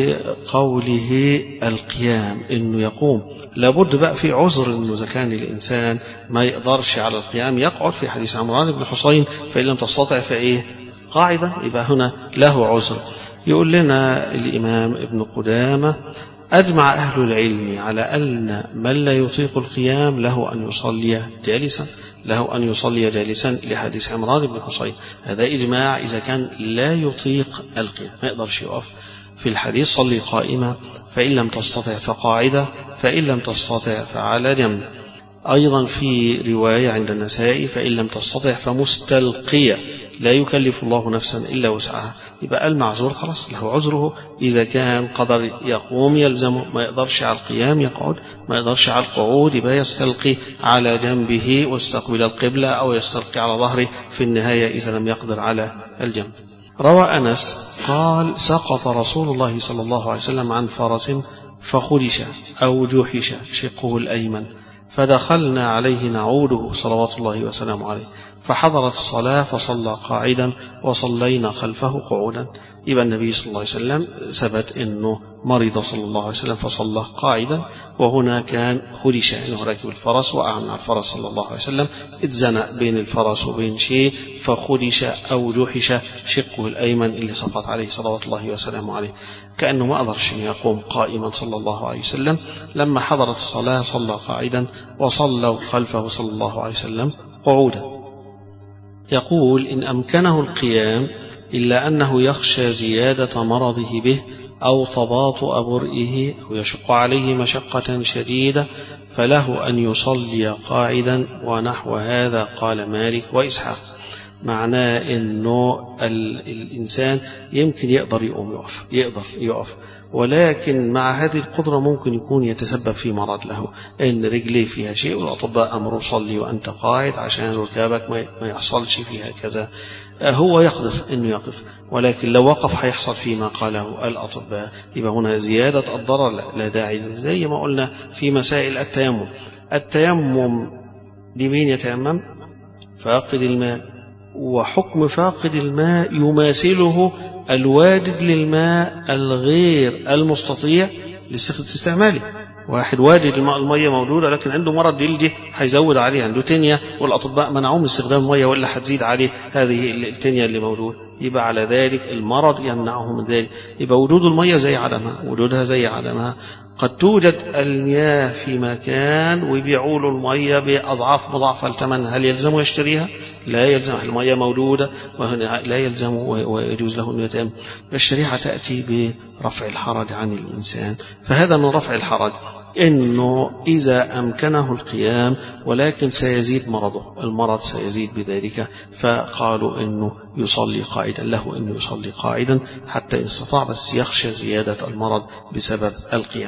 بقوله القيام إنه يقوم، لابد بقى في عذر إنه إذا كان الإنسان ما يقدرش على القيام يقعد، في حديث عمران بن حسين فإن لم تستطع فإيه قاعدة، يبقى هنا له عذر. يقول لنا الإمام ابن قدامة أجمع أهل العلم على أن من لا يطيق القيام له أن يصلي جالسا، له أن يصلي جالسا لحديث عمران بن حسين. هذا إجماع إذا كان لا يطيق القيام ما يقدرش يقف. في الحديث صلي قائمة فإن لم تستطع فقاعدة فإن لم تستطع فعلى جنب. أيضا في رواية عند النسائي فإن لم تستطع فمستلقية، لا يكلف الله نفسا إلا وسعها. يبقى المعذور خلاص له عذره، إذا كان قدر يقوم يلزمه، ما يقدرش على القيام يقعد، ما يقدرش على القعود يبقى يستلقي على جنبه واستقبل القبلة، أو يستلقي على ظهره في النهاية إذا لم يقدر على الجنب. روى أنس قال سقط رسول الله صلى الله عليه وسلم عن فرس فخدش أو جوحش شقه الأيمن، فدخلنا عليه نعوده صلوات الله وسلامه عليه، فحضرت الصلاة فصلى قاعدا وصلينا خلفه قعودا. يبقى النبي صلى الله عليه وسلم ثبت أنه مرض صلى الله عليه وسلم فصلى قاعدا، وهنا كان خدش أنه راكب الفرس وقع من الفرس صلى الله عليه وسلم، اتزنق بين الفرس وبين شيء فخدش أو جوحش شقه الأيمن اللي سقط عليه صلوات الله وسلامه عليه، كأنه ما قدرش أن يقوم قائما صلى الله عليه وسلم. لما حضرت الصلاة صلى قاعدا وصلوا خلفه صلى الله عليه وسلم قعودا. يقول إن أمكنه القيام إلا أنه يخشى زيادة مرضه به أو تباطؤ برئه أو يشق عليه مشقة شديدة فله أن يصلي قاعدا، ونحو هذا قال مالك وإسحاق. معناه إنه الإنسان يمكن يقدر يقوم يقف يقدر يقف ولكن مع هذه القدرة ممكن يكون يتسبب في مرض له، إن رجليه فيها شيء والأطباء أمروا صلي وأنت قاعد عشان ركابك ما يحصلش فيها كذا. هو يقدر إنه يقف، ولكن لو وقف هيحصل فيما قاله الأطباء. يبقى هنا زيادة الضرر لا داعي، زي ما قلنا في مسائل التيمم. التيمم لمين يتيمم؟ فاقد الماء، وحكم فاقد الماء يماثله الواجد للماء الغير المستطيع لاستعماله. واحد واجد الماء المية موجودة لكن عنده مرض جلدي هيزود عليه، عنده تنية والأطباء منعوه من استخدام المية ولا هتزيد عليه هذه التنية اللي موجود، يبقى على ذلك المرض يمنعه من ذلك. يبقى وجود المية زي عدمها، وجودها زي عدمها. قد توجد المياه في مكان ويبيعوا له المياه بأضعاف مضاعفة لثمن، هل يلزمه يشتريها؟ لا يلزم، المياه موجودة وهنا لا يلزمه ويجوز له أن يتيمم. الشريعة تأتي برفع الحرج عن الإنسان، فهذا من رفع الحرج إنه إذا أمكنه القيام ولكن سيزيد مرضه، المرض سيزيد بذلك، فقالوا إنه يصلي قاعدا، له إنه يصلي قاعدا حتى إن استطاع، بس يخشى زيادة المرض بسبب القيام.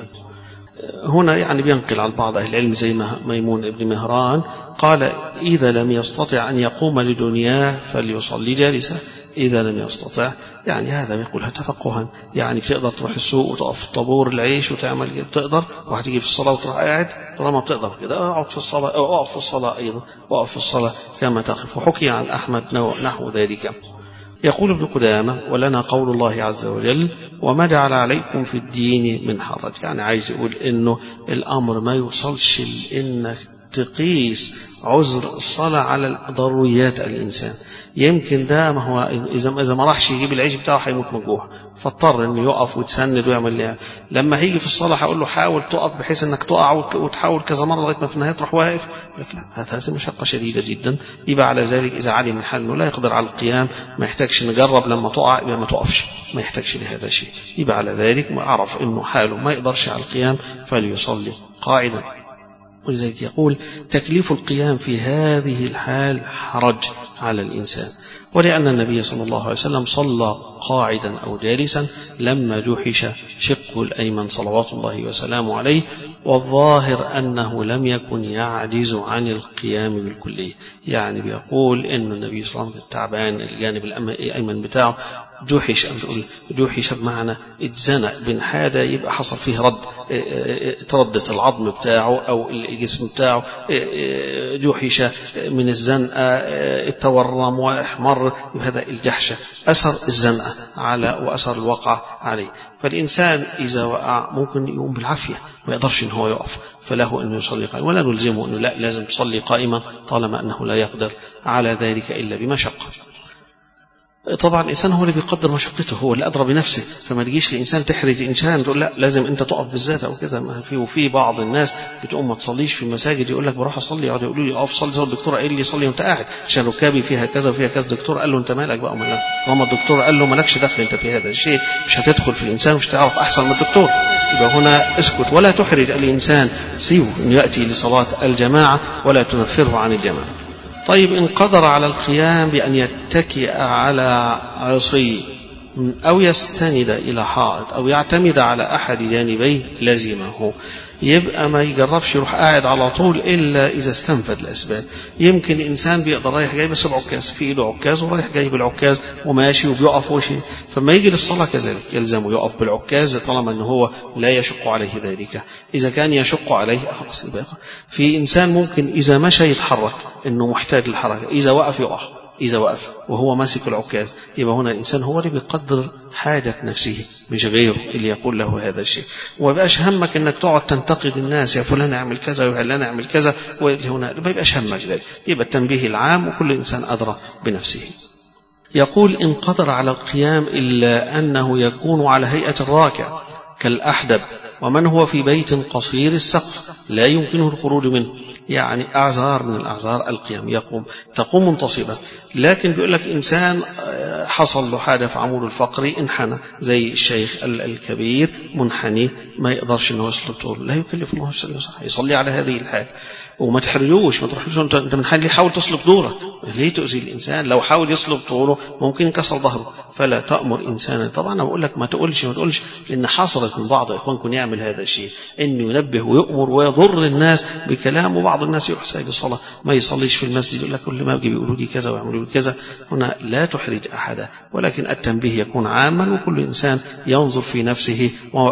هنا يعني بينقل عن بعض أهل العلم زي ميمون ابن مهران قال إذا لم يستطع أن يقوم لدنياه فليصلي جالسا، إذا لم يستطع يعني هذا يقولها تفقها، يعني بتقدر تروح السوق وتقف في طابور العيش وتعمل بتقدر، وهتيجي في الصلاة وتروح قاعد، طالما بتقدر كده اقعد في الصلاة أو اقف في الصلاة أيضا، وقف في الصلاة كما تقف. وحكي عن أحمد نحو ذلك. يقول ابن قدامة ولنا قول الله عز وجل وما جعل عليكم في الدين من حرج، يعني عايز يقول إنه الأمر ما يوصلش إنك تقيس عذر الصلاة على ضروريات الإنسان. يمكن ده ما هو إذا إذا ما راحش يجيب العيش بتاعه هيموت من جوع، فاضطر إنه يقف ويتسند ويعمل لها. لما هيجي في الصلاة هقول له حاول تقف بحيث إنك تقع وتحاول كذا مرة لغاية ما في النهاية تروح واقف، لكن لا، هذه مشقة شديدة جدا. يبقى على ذلك إذا علم من حال إنه لا يقدر على القيام، ما يحتاجش نجرب لما تقع يبقى ما تقفش، ما يحتاجش لهذا الشيء. يبقى على ذلك ما أعرف إنه حاله ما يقدرش على القيام فليصلي قاعدا. ولذلك يقول تكليف القيام في هذه الحال حرج على الإنسان، ولأن النبي صلى الله عليه وسلم صلى قاعدا أو جالسا لما جحش شقه الأيمن صلوات الله وسلامه عليه، والظاهر أنه لم يكن يعجز عن القيام بالكلية. يعني بيقول إن النبي صلى الله عليه وسلم تعبان الجانب الأيمن بتاعه جحش، جحش بمعنى اتزنق بنحادة، يبقى حصل فيه رد، تردت العظم بتاعه أو الجسم بتاعه، جحش من الزنقة، التورم وإحمر، هذا الجحشة أثر الزنقة على وأثر الوقع عليه. فالإنسان إذا وقع ممكن يقوم بالعافية، ما يقدرش إن هو يقف، فله أن يصلي قائما، ولا نلزمه أنه لا لازم تصلي قائما طالما أنه لا يقدر على ذلك إلا بمشقة. طبعا الإنسان هو اللي بيقدر مشقته، هو اللي أدرى بنفسه، فما تجيش لإنسان تحرج إنسان تقول لا لازم أنت تقف بالذات أو كذا. ما في وفي بعض الناس بتقوم ما تصليش في المساجد، يقول لك بروح أصلي، يقعدوا يقولوا لي أقف صلي، الدكتور قال لي صلي وأنت قاعد عشان ركابي فيها كذا وفيها كذا. الدكتور قال له أنت مالك بقى ومالك، طالما الدكتور قال له مالكش دخل أنت في هذا الشيء، مش هتدخل في الإنسان مش تعرف أحسن من الدكتور. يبقى هنا اسكت ولا تحرج الإنسان، سيبه إنه يأتي لصلاة الجماعة ولا تنفره عن الجماعة. طيب إن قدر على القيام بأن يتكئ على عصي أو يستند إلى حائط أو يعتمد على أحد جانبيه لازمه، يبقى ما يجربش يروح قاعد على طول إلا إذا استنفد الأسباب. يمكن إنسان بيقدر رايح جاي بس بعكاز في إيده عكاز ورايح جاي بالعكاز وماشي وبيقف وشي، فما يجي للصلاة كذلك يلزمه يقف بالعكاز طالما أنه هو لا يشق عليه ذلك. إذا كان يشق عليه خلاص يبقى. في إنسان ممكن إذا مشى يتحرك إنه محتاج للحركة، إذا وقف يقع، إذا وقف وهو ماسك العكاز، يبقى هنا الإنسان هو اللي بيقدر حاجة نفسه مش غيره اللي يقول له هذا الشيء. ويبقاش همك إنك تقعد تنتقد الناس، يا فلان اعمل كذا وعلان اعمل كذا، وهنا ما يبقاش همك ذلك، يبقى التنبيه العام وكل إنسان أدرى بنفسه. يقول إن قدر على القيام إلا أنه يكون على هيئة الراكع كالأحدب، ومن هو في بيت قصير السقف لا يمكنه الخروج منه، يعني أعذار من الأعذار القيام، يقوم تقوم منتصبا. لكن بيقول لك إنسان حصل له حاجة في عمود الفقري انحنى زي الشيخ الكبير منحني ما يقدرش انه يصلي طول، لا يكلف الله نفسا الا وسعها، يصلي على هذه الحال. وما تحرجوش ما تروحش انت من حال يحاول تصلب دورك، ليه تؤذي الإنسان؟ لو حاول يصلب طوله ممكن كسر ظهره، فلا تأمر إنسانا. طبعا أنا بقول لك ما تقولش ما تقولش لأن حصلت من بعض إخوانكم يعمل هذا الشيء، إنه ينبه ويؤمر ويضر الناس بكلام، وبعض الناس يروح سايب الصلاة ما يصليش في المسجد، يقول لك كل ما بيجي بيقولوا لي كذا ويعملوا لي كذا. هنا لا تحرج أحدا، ولكن التنبيه يكون عاما وكل إنسان ينظر في نفسه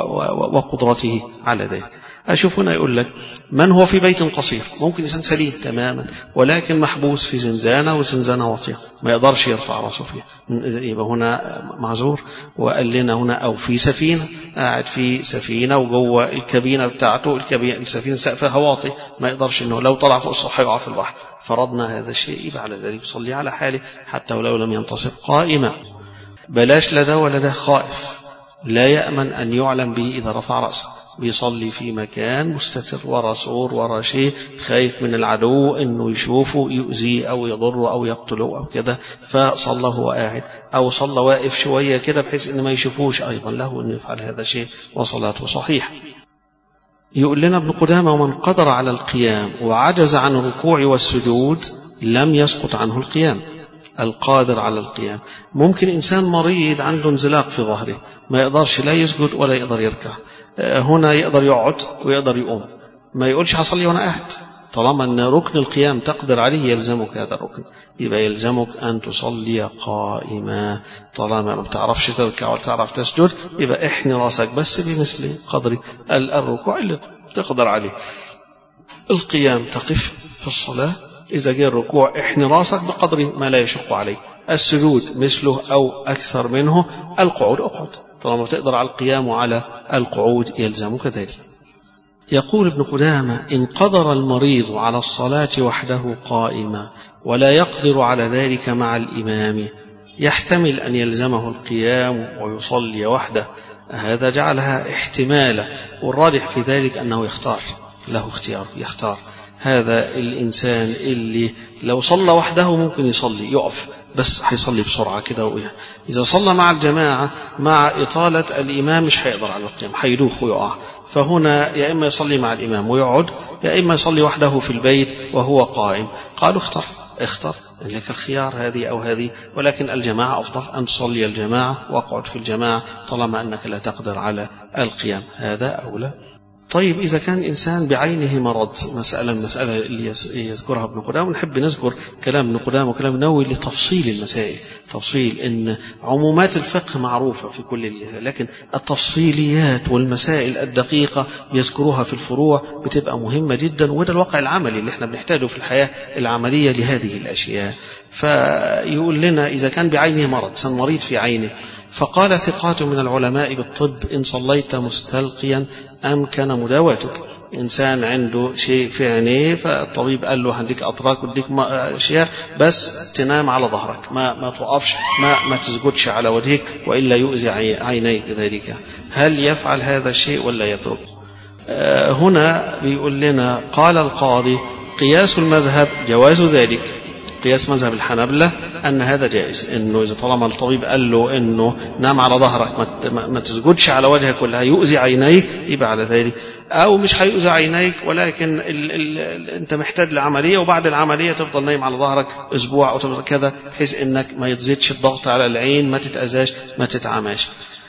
وقدرته على ذلك. أشوف هنا يقول لك من هو في بيت قصير، ممكن إنسان سليم تماما ولكن محبوس في زنزانة وزنزانة وطية ما يقدرش يرفع رأسه فيها، يبقى هنا معذور. وقال لنا هنا أو في سفينة، قاعد في سفينة وجوه الكابينة بتاعته الكابينة السفينة سقفها واطي ما يقدرش إنه لو طلع فوق السطح يقع في البحر، فرضنا هذا الشيء، يبقى على ذلك يصلي على حاله حتى ولو لم ينتصب قائما. بلاش لا ده ولا ده، خائف لا يأمن أن يعلم به إذا رفع رأسه، بيصلي في مكان مستتر ورا سور ورا شيء، خايف من العدو أنه يشوفه يؤذيه أو يضره أو يقتله أو كده، فصلى هو قاعد، أو صلى واقف شوية كده بحيث أن ما يشوفوش، أيضا له أن يفعل هذا الشيء وصلاته صحيحة. يقول لنا ابن قدامة: ومن قدر على القيام وعجز عن الركوع والسجود لم يسقط عنه القيام. القادر على القيام، ممكن إنسان مريض عنده انزلاق في ظهره ما يقدرش لا يسجد ولا يقدر يركع، هنا يقدر يقعد ويقدر يقوم، ما يقولش هصلي وأنا قاعد، طالما أن ركن القيام تقدر عليه يلزمك هذا الركن، يبقى يلزمك أن تصلي قائما. طالما ما بتعرفش تركع ولا تعرف تسجد يبقى احني راسك بس بمثل قدر الركوع اللي تقدر عليه. القيام تقف في الصلاة، إذا جاء الركوع احني راسك بقدر ما لا يشق عليه، السجود مثله أو أكثر منه، القعود أقعد، طالما تقدر على القيام وعلى القعود يلزمك ذلك. يقول ابن قدامة: إن قدر المريض على الصلاة وحده قائما ولا يقدر على ذلك مع الإمام يحتمل أن يلزمه القيام ويصلي وحده، هذا جعلها احتمالا، والراجح في ذلك أنه يختار، له اختيار يختار. هذا الإنسان اللي لو صلى وحده ممكن يصلي يقف بس هيصلي بسرعة كده وإيه. إذا صلى مع الجماعة مع إطالة الإمام مش هيقدر على القيام، هيدوخ ويقع، فهنا يا إما يصلي مع الإمام ويقعد، يا إما يصلي وحده في البيت وهو قائم. قالوا اختر اختر لك الخيار هذه أو هذه، ولكن الجماعة أفضل، أن تصلي الجماعة واقعد في الجماعة طالما أنك لا تقدر على القيام، هذا أولى. طيب إذا كان إنسان بعينه مرض، مسألة المسألة اللي يذكرها ابن قدامة، ونحب نذكر كلام ابن قدامة وكلام النووي لتفصيل المسائل، تفصيل إن عمومات الفقه معروفة في كل اللي، لكن التفصيليات والمسائل الدقيقة يذكروها في الفروع بتبقى مهمة جدا، وده الواقع العملي اللي احنا بنحتاجه في الحياة العملية لهذه الأشياء. فيقول لنا إذا كان بعينه مرض، إنسان مريض في عينه، فقال ثقات من العلماء بالطب: إن صليت مستلقيا أمكن مداواتك. إنسان عنده شيء في عينيه، فالطبيب قال له هنديك أطراك وديك أشياء بس تنام على ظهرك، ما ما توقفش، ما ما تسجدش على وجهك وإلا يؤذي عينيك ذلك، هل يفعل هذا الشيء ولا يترك؟ آه هنا بيقول لنا: قال القاضي: قياس المذهب جواز ذلك، قياس مذهب الحنابلة أن هذا جائز، إنه إذا طالما الطبيب قال له إنه نام على ظهرك ما, ما تسجدش على وجهك ولا هيؤذي عينيك، يبقى على ذلك، أو مش هيؤذي عينيك ولكن ال ال ال أنت محتاج لعملية، وبعد العملية تفضل نايم على ظهرك أسبوع أو كذا بحيث إنك ما يتزيدش الضغط على العين، ما تتأذاش ما تتعماش.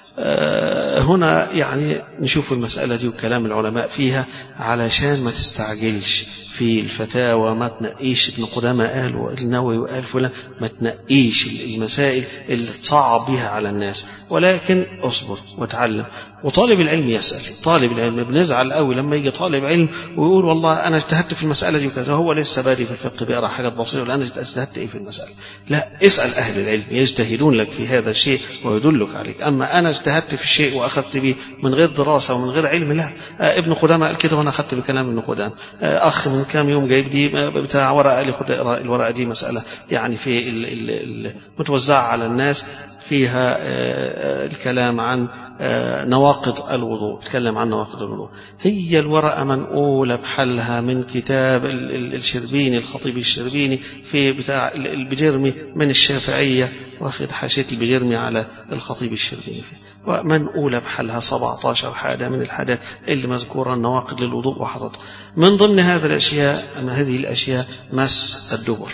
أه هنا يعني نشوف المسألة دي وكلام العلماء فيها علشان ما تستعجلش في الفتاوى، ما تنقيش ابن قدامة قال والنووي وقال فلان، ما تنقيش المسائل اللي تصعب بها على الناس، ولكن اصبر وتعلم. وطالب العلم يسأل، طالب العلم بنزعل قوي لما يجي طالب علم ويقول والله أنا اجتهدت في المسألة دي وكذا، هو لسه بادئ في الفقه بيقرأ حاجات بسيطة، ولا أنا اجتهدت إيه في المسألة؟ لا، اسأل أهل العلم يجتهدون لك في هذا الشيء ويدلك عليك. أما أنا اجتهدت في الشيء وأخذت به من غير دراسة ومن غير علم، لا. آه ابن قدامة قال كده وأنا أخذت بكلام ابن قدامة. آه أخ من كام يوم جايب لي بتاع ورقة، قال لي خد اقرأ الورقة دي، مسألة يعني في المتوزعة على الناس فيها آه الكلام عن آه نواقض الوضوء، تكلم عن نواقض الوضوء. هي الورقة منقولة بحلها من كتاب الشربيني، الخطيب الشربيني في بتاع البجرمي من الشافعية، واخد حاشية البجرمي على الخطيب الشربيني فيه، ومنقولة بحلها سبعة عشر حاجة من الحاجات اللي مذكورة النواقض للوضوء وحطت من ضمن هذه الأشياء أن هذه الأشياء مس الدبر،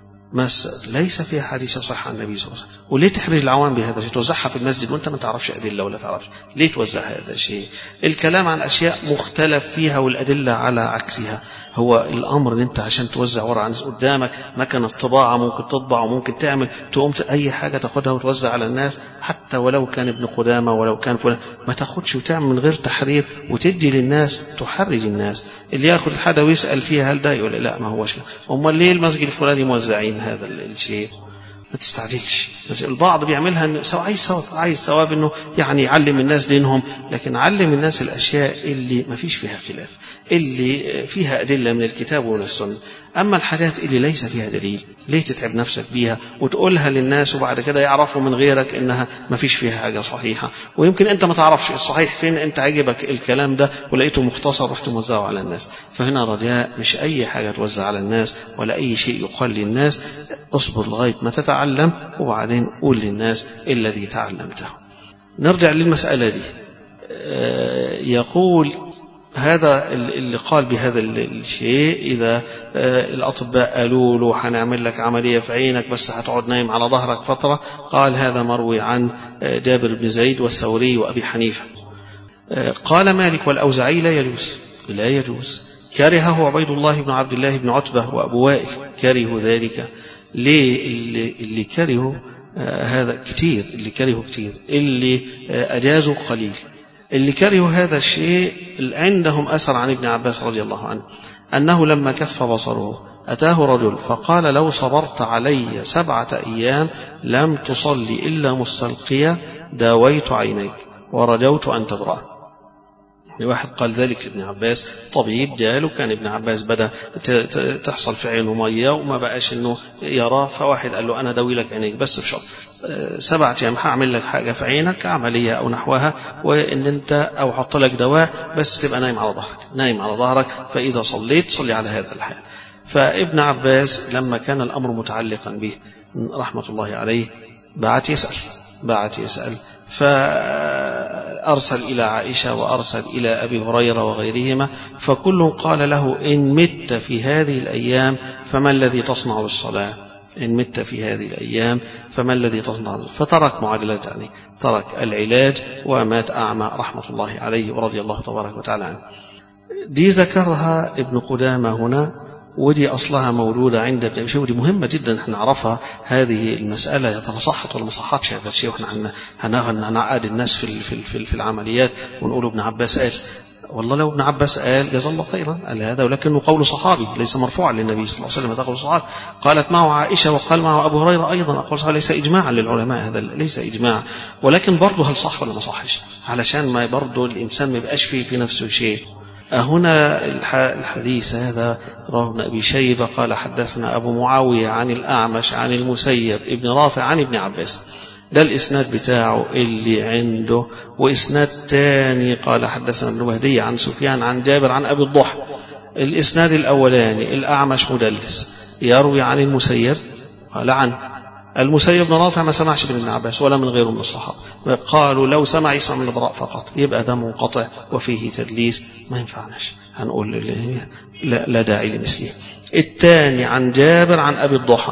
مس ليس فيها حديث صح عن النبي صلى الله عليه وسلم. وليه تحرج العوام بهذا الشيء؟ توزعها في المسجد وانت ما تعرفش أدلة ولا تعرفش، ليه توزع هذا الشيء؟ الكلام عن أشياء مختلف فيها والأدلة على عكسها. هو الأمر ان انت عشان توزع ورقة عن قدامك مكان الطباعة، ممكن تطبع وممكن تعمل تقوم أي حاجة تاخدها وتوزع على الناس، حتى ولو كان ابن قدامة ولو كان فلان، ما تاخدش وتعمل من غير تحرير وتدي للناس، تحرج الناس. اللي ياخد الحاجة ويسأل فيها هل ده يقول لا ما هوش، امال ليه المسجد الفلاني موزعين هذا الشيء؟ ما تستعجلش. البعض بيعملها عايز ثواب، عايز ثواب انه يعني يعلم الناس دينهم، لكن علم الناس الاشياء اللي ما فيش فيها خلاف، اللي فيها ادله من الكتاب ومن السنه. أما الحاجات اللي ليس فيها دليل ليه تتعب نفسك بيها وتقولها للناس وبعد كده يعرفوا من غيرك إنها ما فيش فيها حاجة صحيحة، ويمكن أنت ما تعرفش الصحيح فين، أنت عجبك الكلام ده ولقيته مختصر رحت موزعه على الناس. فهنا رجاء مش أي حاجة توزع على الناس ولا أي شيء يقال للناس، اصبر لغاية ما تتعلم وبعدين قول للناس الذي تعلمته. نرجع للمسألة دي. يقول هذا اللي قال بهذا الشيء إذا الأطباء قالوا له هنعمل لك عملية في عينك بس هتقعد نايم على ظهرك فترة، قال هذا مروي عن جابر بن زيد والثوري وأبي حنيفة. قال مالك والأوزاعي لا يجوز لا يجوز كرهه عبيد الله بن عبد الله بن عتبة وأبو وائل، كرهوا ذلك. ليه اللي, اللي كرهوا هذا كتير، اللي كرهوا كتير، اللي أجازوا قليل. اللي كرهوا هذا الشيء عندهم أثر عن ابن عباس رضي الله عنه أنه لما كف بصره أتاه رجل فقال لو صبرت علي سبعة أيام لم تصلي إلا مستلقية داويت عينيك ورجوت أن تبرأ. واحد قال ذلك لابن عباس، طبيب جاله كان ابن عباس بدأ تحصل في عينه مية وما بقاش انه يراه، فواحد قال له انا داوي لك عينيك بس بشرط سبعة ايام هعمل لك حاجة في عينك عملية او نحوها، وان انت او حط لك دواء بس تبقى نايم على ظهرك نايم على ظهرك فاذا صليت صلي على هذا الحال. فابن عباس لما كان الامر متعلقا به رحمة الله عليه بعت يسأل بعت يسأل فأرسل إلى عائشة وأرسل إلى أبي هريرة وغيرهما، فكل قال له إن مت في هذه الأيام فما الذي تصنع بالصلاة؟ إن مت في هذه الأيام فما الذي تصنع؟ فترك معادلات يعني ترك العلاج ومات أعمى رحمة الله عليه ورضي الله تبارك وتعالى عنه. دي ذكرها ابن قدامة هنا، ودي أصلها موجودة عند ابن أبي شيبة، ودي مهمة جدا احنا نعرفها هذه المسألة يا ترى صحت ولا ما صحتش هذا الشيء، واحنا هنعقد الناس في في في العمليات ونقول ابن عباس قال. والله لو ابن عباس قال جزا الله خيرا قال هذا، ولكنه قول صحابي ليس مرفوعا للنبي صلى الله عليه وسلم، هذا قول صحابي. قالت معه عائشة وقال معه أبو هريرة أيضا، أقول صحابي ليس إجماعا للعلماء، هذا ليس إجماع، ولكن برضه هل صح ولا ما صحش علشان ما برضه الإنسان ما يبقاش فيه في نفسه شيء. هنا الحديث هذا رواه ابن أبي شيبة قال حدثنا أبو معاوية عن الأعمش عن المسيب ابن رافع عن ابن عباس، ده الإسناد بتاعه اللي عنده. وإسناد تاني قال حدثنا ابن مهدي عن سفيان عن جابر عن أبي الضحى. الإسناد الأولاني الأعمش مدلس يروي عن المسيب قال عن المسيب بن رافع ما سمعش من ابن عباس ولا من غيره من الصحابة، قالوا لو سمع يسمع من البراء فقط، يبقى ده منقطع وفيه تدليس ما ينفعناش، هنقول لا, لا داعي لمثله. الثاني عن جابر عن أبي الضحى،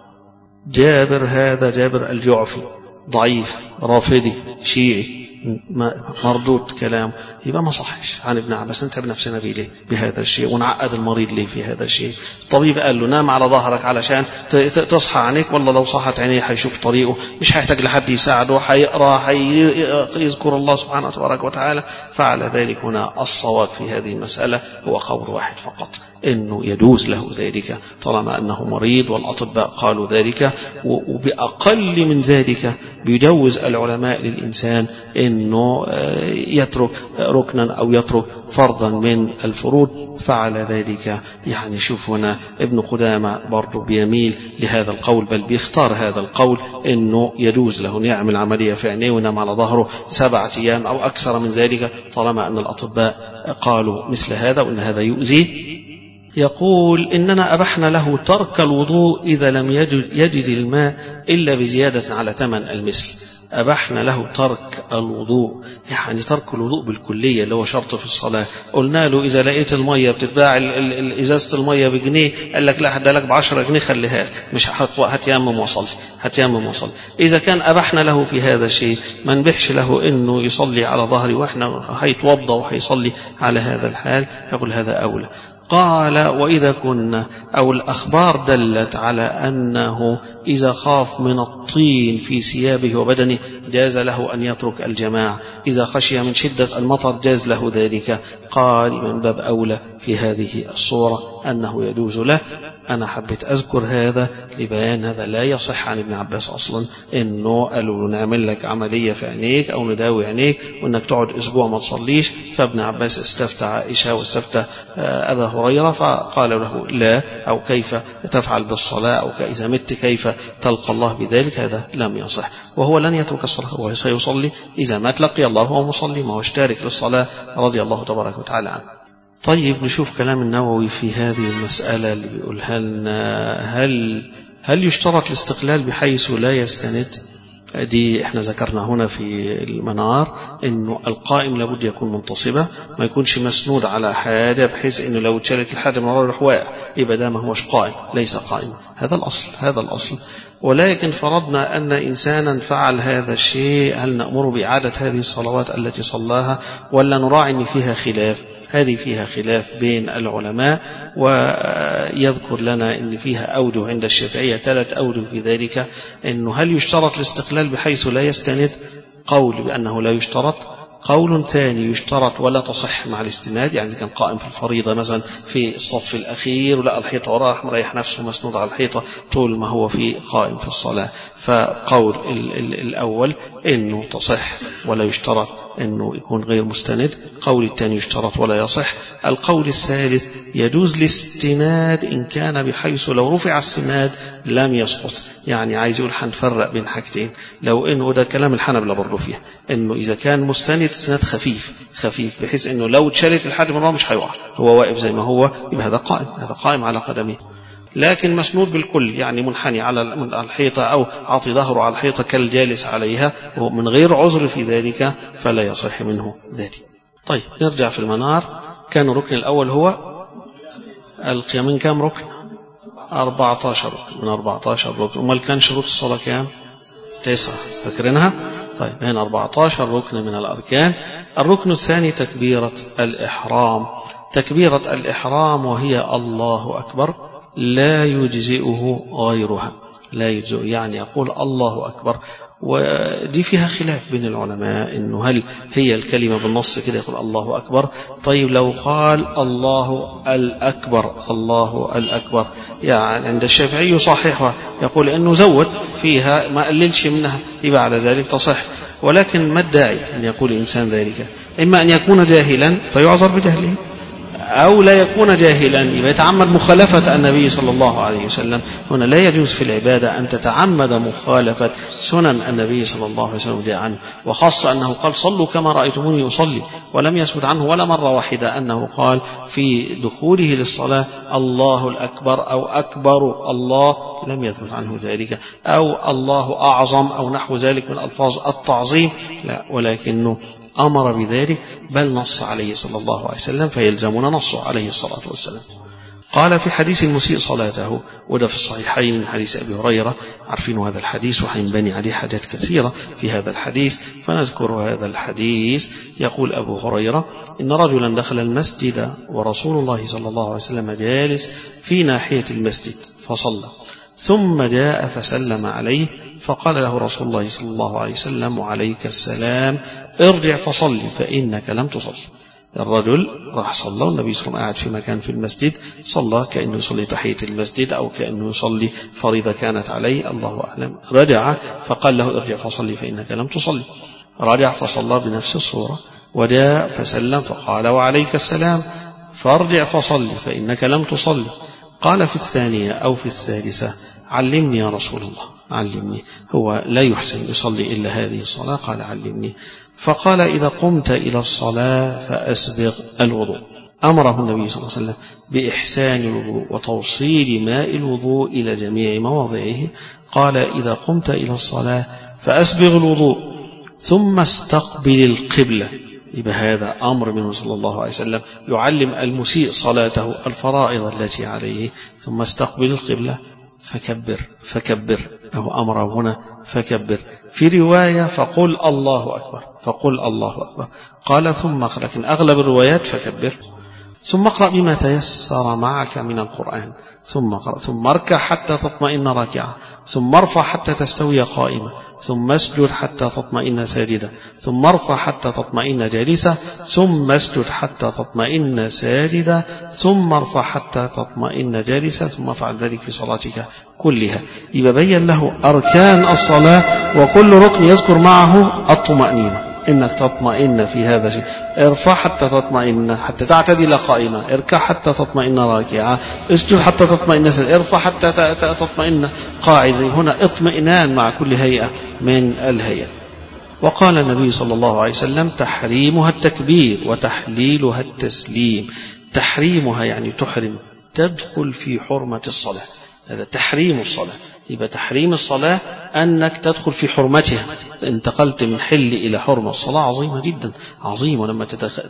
جابر هذا جابر الجعفي ضعيف رافضي شيعي مردود كلام، يبقى ما صحش عن ابن عباس. نتعب نفسنا بيه ليه بهذا الشيء ونعقد المريض ليه في هذا الشيء؟ الطبيب قال له نام على ظهرك علشان تصحى عينيك، والله لو صحت عينيه هيشوف طريقه، مش هيحتاج لحد يساعده، هيقرا هيذكر الله سبحانه وتبارك وتعالى. فعلى ذلك هنا الصواب في هذه المسألة هو قول واحد فقط، انه يجوز له ذلك طالما انه مريض والأطباء قالوا ذلك. وبأقل من ذلك بيجوز العلماء للإنسان انه يترك ركنا او يترك فرضا من الفروض. فعلى ذلك يعني شوف هنا ابن قدامة برضو بيميل لهذا القول، بل بيختار هذا القول انه يجوز له ان يعمل عملية في عينيه وينام على ظهره سبعة ايام او اكثر من ذلك طالما ان الاطباء قالوا مثل هذا وان هذا يؤذي. يقول إننا أبحنا له ترك الوضوء إذا لم يجد, يجد الماء إلا بزيادة على ثمن المثل. أبحنا له ترك الوضوء يعني ترك الوضوء بالكلية اللي هو شرط في الصلاة. قلنا له إذا لقيت المية بتتباع إزازة المية بجنيه، قال لك لا هدى لك بعشرة جنيه خليها مش هتيمم وصلي هتيمم وصلي. إذا كان أبحنا له في هذا الشيء ما نبحش له إنه يصلي على ظهري وإحنا هيتوضى وهيصلي على هذا الحال، يقول هذا أولى. قال وإذا كنا أو الأخبار دلت على أنه إذا خاف من الطين في ثيابه وبدنه جاز له أن يترك الجماعة، إذا خشي من شدة المطر جاز له ذلك. قال من باب أولى في هذه الصورة أنه يجوز له. أنا حبيت أذكر هذا لبيان هذا لا يصح عن ابن عباس أصلا، إنه قالوا نعمل لك عملية في عينيك أو نداوي عينيك وإنك تقعد أسبوع ما تصليش. فابن عباس استفتى عائشة واستفتى أبا هريرة فقالوا له لا، أو كيف تفعل بالصلاة، أو إذا مت كيف تلقى الله بذلك. هذا لم يصح، وهو لن يترك الصلاة، هو سيصلي إذا مات لقي الله وهو مصلي، ما هو اشتارك للصلاة رضي الله تبارك وتعالى عنه. طيب نشوف كلام النووي في هذه المسألة اللي بيقولها لنا، هل هل يشترط الاستقلال بحيث لا يستند؟ دي احنا ذكرنا هنا في المنار انه القائم لابد يكون منتصبة، ما يكونش مسنود على حاجة بحيث انه لو اتشالت الحاجة من ورا يروح واقع، يبقى ده ما هوش قائم، ليس قائم. هذا الأصل، هذا الأصل. ولكن فرضنا أن إنسانا فعل هذا الشيء، هل نأمر بإعادة هذه الصلوات التي صلاها ولا نراعي أن فيها خلاف؟ هذه فيها خلاف بين العلماء، ويذكر لنا أن فيها أوجه عند الشافعية، ثلاث أوجه في ذلك. أنه هل يشترط الاستقلال بحيث لا يستند؟ قول بأنه لا يشترط. قول ثاني يشترط ولا تصح مع الاستناد، يعني كان قائم في الفريضة مثلا في الصف الأخير ولقى الحيطة وراه راح مريح نفسه مسنود على الحيطة طول ما هو في قائم في الصلاة. فقول ال ال الأول إنه تصح ولا يشترط إنه يكون غير مستند. قول الثاني يشترط ولا يصح. القول الثالث يجوز الاستناد إن كان بحيث لو رفع السناد لم يسقط. يعني عايز يقول حنفرق بين حاجتين، لو إنه ده كلام الحنبلة برضه فيها، إنه إذا كان مستند السناد خفيف خفيف بحيث إنه لو اتشالت الحاجة من وراه مش هيقع، هو واقف زي ما هو، يبقى هذا قائم، هذا قائم على قدمه. لكن مسنود بالكل، يعني منحني على الحيطة أو عاطي ظهره على الحيطة كالجالس عليها ومن غير عذر في ذلك فلا يصح منه ذلك. طيب نرجع في المنار. كان الركن الأول هو القيام. من كام ركن؟ أربعة عشر ركن، من أربعة عشر ركن. وما كان شروط الصلاة كام؟ تسعة، فاكرينها؟ طيب هنا أربعة عشر ركن من الأركان. الركن الثاني تكبيرة الإحرام. تكبيرة الإحرام وهي الله أكبر، لا يجزئه غيرها، لا يجزئ، يعني يقول الله أكبر. ودي فيها خلاف بين العلماء إنه هل هي الكلمة بالنص كده يقول الله أكبر؟ طيب لو قال الله الأكبر، الله الأكبر، يعني عند الشافعي صحيحة، يقول إنه زود فيها ما قللش منها، يبقى على ذلك تصح. ولكن ما الداعي أن يقول الإنسان ذلك؟ إما أن يكون جاهلا فيعذر بجهله، أو لا يكون جاهلا يبقى يتعمد مخالفة النبي صلى الله عليه وسلم. هنا لا يجوز في العبادة أن تتعمد مخالفة سنن النبي صلى الله عليه وسلم جاء عنه، وخاصة أنه قال صلوا كما رأيتموني أصلي، ولم يثبت عنه ولا مرة واحدة أنه قال في دخوله للصلاة الله الأكبر أو أكبر الله، لم يثبت عنه ذلك، أو الله أعظم أو نحو ذلك من ألفاظ التعظيم، لا، ولكنه أمر بذلك، بل نص عليه صلى الله عليه وسلم فيلزمنا نصه عليه الصلاة والسلام. قال في حديث المسيء صلاته، وده في الصحيحين من حديث أبي هريرة، عارفين هذا الحديث وحينبني عليه حاجات كثيرة في هذا الحديث، فنذكر هذا الحديث. يقول أبو هريرة إن رجلا دخل المسجد ورسول الله صلى الله عليه وسلم جالس في ناحية المسجد فصلى، ثم جاء فسلم عليه، فقال له رسول الله صلى الله عليه وسلم وعليك السلام، ارجع فصلي فإنك لم تصل. الرجل راح صلى، والنبي صلى الله عليه وسلم قاعد في مكان في المسجد، صلى كأنه يصلي تحية المسجد أو كأنه يصلي فريضة كانت عليه، الله أعلم. رجع فقال له ارجع فصلي فإنك لم تصلي. رجع فصلى بنفس الصورة، وجاء فسلم فقال وعليك السلام، فارجع فصلي فإنك لم تصلي. قال في الثانية أو في الثالثة علمني يا رسول الله، علمني، هو لا يحسن يصلي إلا هذه الصلاة، قال علمني. فقال إذا قمت إلى الصلاة فأسبغ الوضوء. أمره النبي صلى الله عليه وسلم بإحسان الوضوء وتوصيل ماء الوضوء إلى جميع مواضعه. قال إذا قمت إلى الصلاة فأسبغ الوضوء ثم استقبل القبلة. يبقى هذا أمر منه صلى الله عليه وسلم يعلم المسيء صلاته الفرائض التي عليه، ثم استقبل القبلة فكبر فكبر، أو أمر هنا فكبر. في رواية فقل الله أكبر، فقل الله أكبر. قال ثم اقرأ، لكن أغلب الروايات فكبر، ثم اقرأ بما تيسر معك من القرآن. ثم قرأ ثم اركع حتى تطمئن راكعا ثم ارفع حتى تستوي قائما ثم اسجد حتى تطمئن ساجدا ثم ارفع حتى تطمئن جالسا ثم اسجد حتى تطمئن ساجدا ثم ارفع حتى تطمئن جالسا ثم افعل ذلك في صلاتك كلها. يبقى بين له أركان الصلاة وكل ركن يذكر معه الطمأنينة، إنك تطمئن في هذا الشيء. ارفع حتى تطمئن حتى تعتدل قائمة، اركع حتى تطمئن راكعة، اسجد حتى تطمئن سجدا، ارفع حتى تطمئن قاعدا. هنا اطمئنان مع كل هيئة من الهيئة. وقال النبي صلى الله عليه وسلم تحريمها التكبير وتحليلها التسليم. تحريمها يعني تحرم، تدخل في حرمة الصلاة، هذا تحريم الصلاة. يبقى تحريم الصلاة أنك تدخل في حرمتها، انتقلت من حل إلى حرمة. الصلاة عظيمة جدا، عظيمة. ولما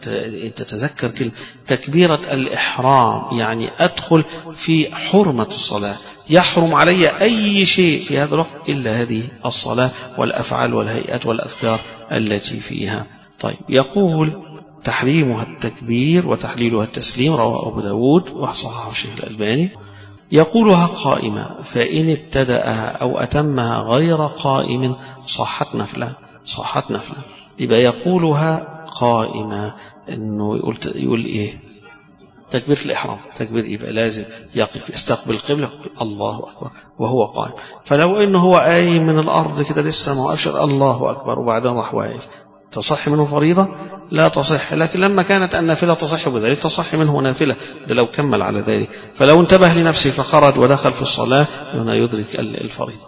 تتذكر كلمة تكبيرة الإحرام يعني أدخل في حرمة الصلاة، يحرم علي أي شيء في هذا الوقت إلا هذه الصلاة والأفعال والهيئات والأذكار التي فيها. طيب، يقول تحريمها التكبير وتحليلها التسليم، رواه أبو داود وصححه الشيخ الألباني. يقولها قائمة، فإن ابتدأها أو أتمها غير قائم صحت نفله، صحت نفله. يبقى يقولها قائمة، إنه يقول, يقول إيه؟ تكبيرة الإحرام، تكبير يبقى لازم يقف يستقبل القبلة الله أكبر وهو قائم. فلو إنه هو قايم من الأرض كده لسه ما وقفش الله أكبر وبعدين راح واقف، تصح منه فريضة؟ لا تصح. لكن لما كانت النافلة تصح بذلك تصح منه نافلة، ده لو كمل على ذلك. فلو انتبه لنفسه فخرج ودخل في الصلاة هنا يدرك الفريضة.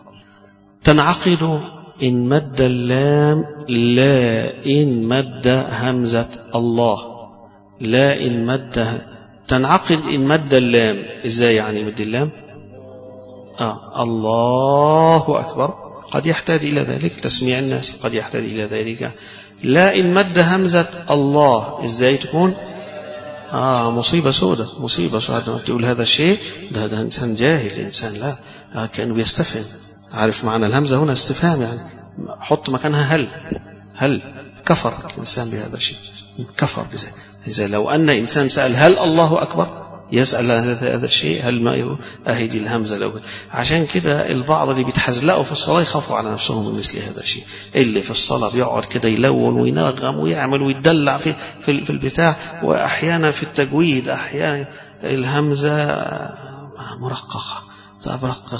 تنعقد إن مد اللام لا إن مد همزة الله، لا إن مد. تنعقد إن مد اللام. إزاي يعني مد اللام؟ آه الله أكبر، قد يحتاج إلى ذلك تسميع الناس، قد يحتاج إلى ذلك. لا إن مد همزة الله، إزاي تكون؟ آه مصيبة سودة، مصيبة سودة. تقول هذا الشيء ده, ده إنسان جاهل، إنسان لا آه كأنه بيستفهم. عارف معنى الهمزة هنا استفهام، يعني حط مكانها هل. هل كفر الإنسان بهذا الشيء، كفر بذلك. إذا لو أن إنسان سأل هل الله أكبر، يسأل هذا الشيء هل ما أهدي الهمزة لو. عشان كده البعض اللي بيتحزلقوا في الصلاة يخافوا على نفسهم من مثل هذا الشيء. اللي في الصلاة بيقعد كده يلون وينغم ويعمل ويدلع في في البتاع، وأحيانا في التجويد أحيانا الهمزة مرققة مرققة.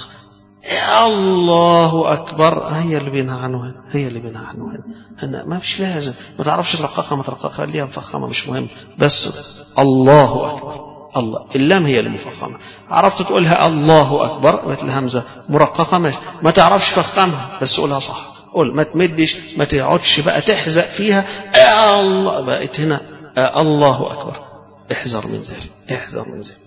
الله أكبر هي اللي بينها عنه، هي اللي بينها عنه هنا. ما فيش لازم، ما تعرفش ترققها ما ترققها، خليها مفخمة مش مهم، بس الله أكبر. الله اللام هي المفخمة. عرفت تقولها الله أكبر، الهمزة مرققة ماشي. ما تعرفش فخمها بس قولها صح، قول ما تمدش، ما تقعدش بقى تحزق فيها. الله بقت هنا الله أكبر. احذر من ذلك، احذر من ذلك.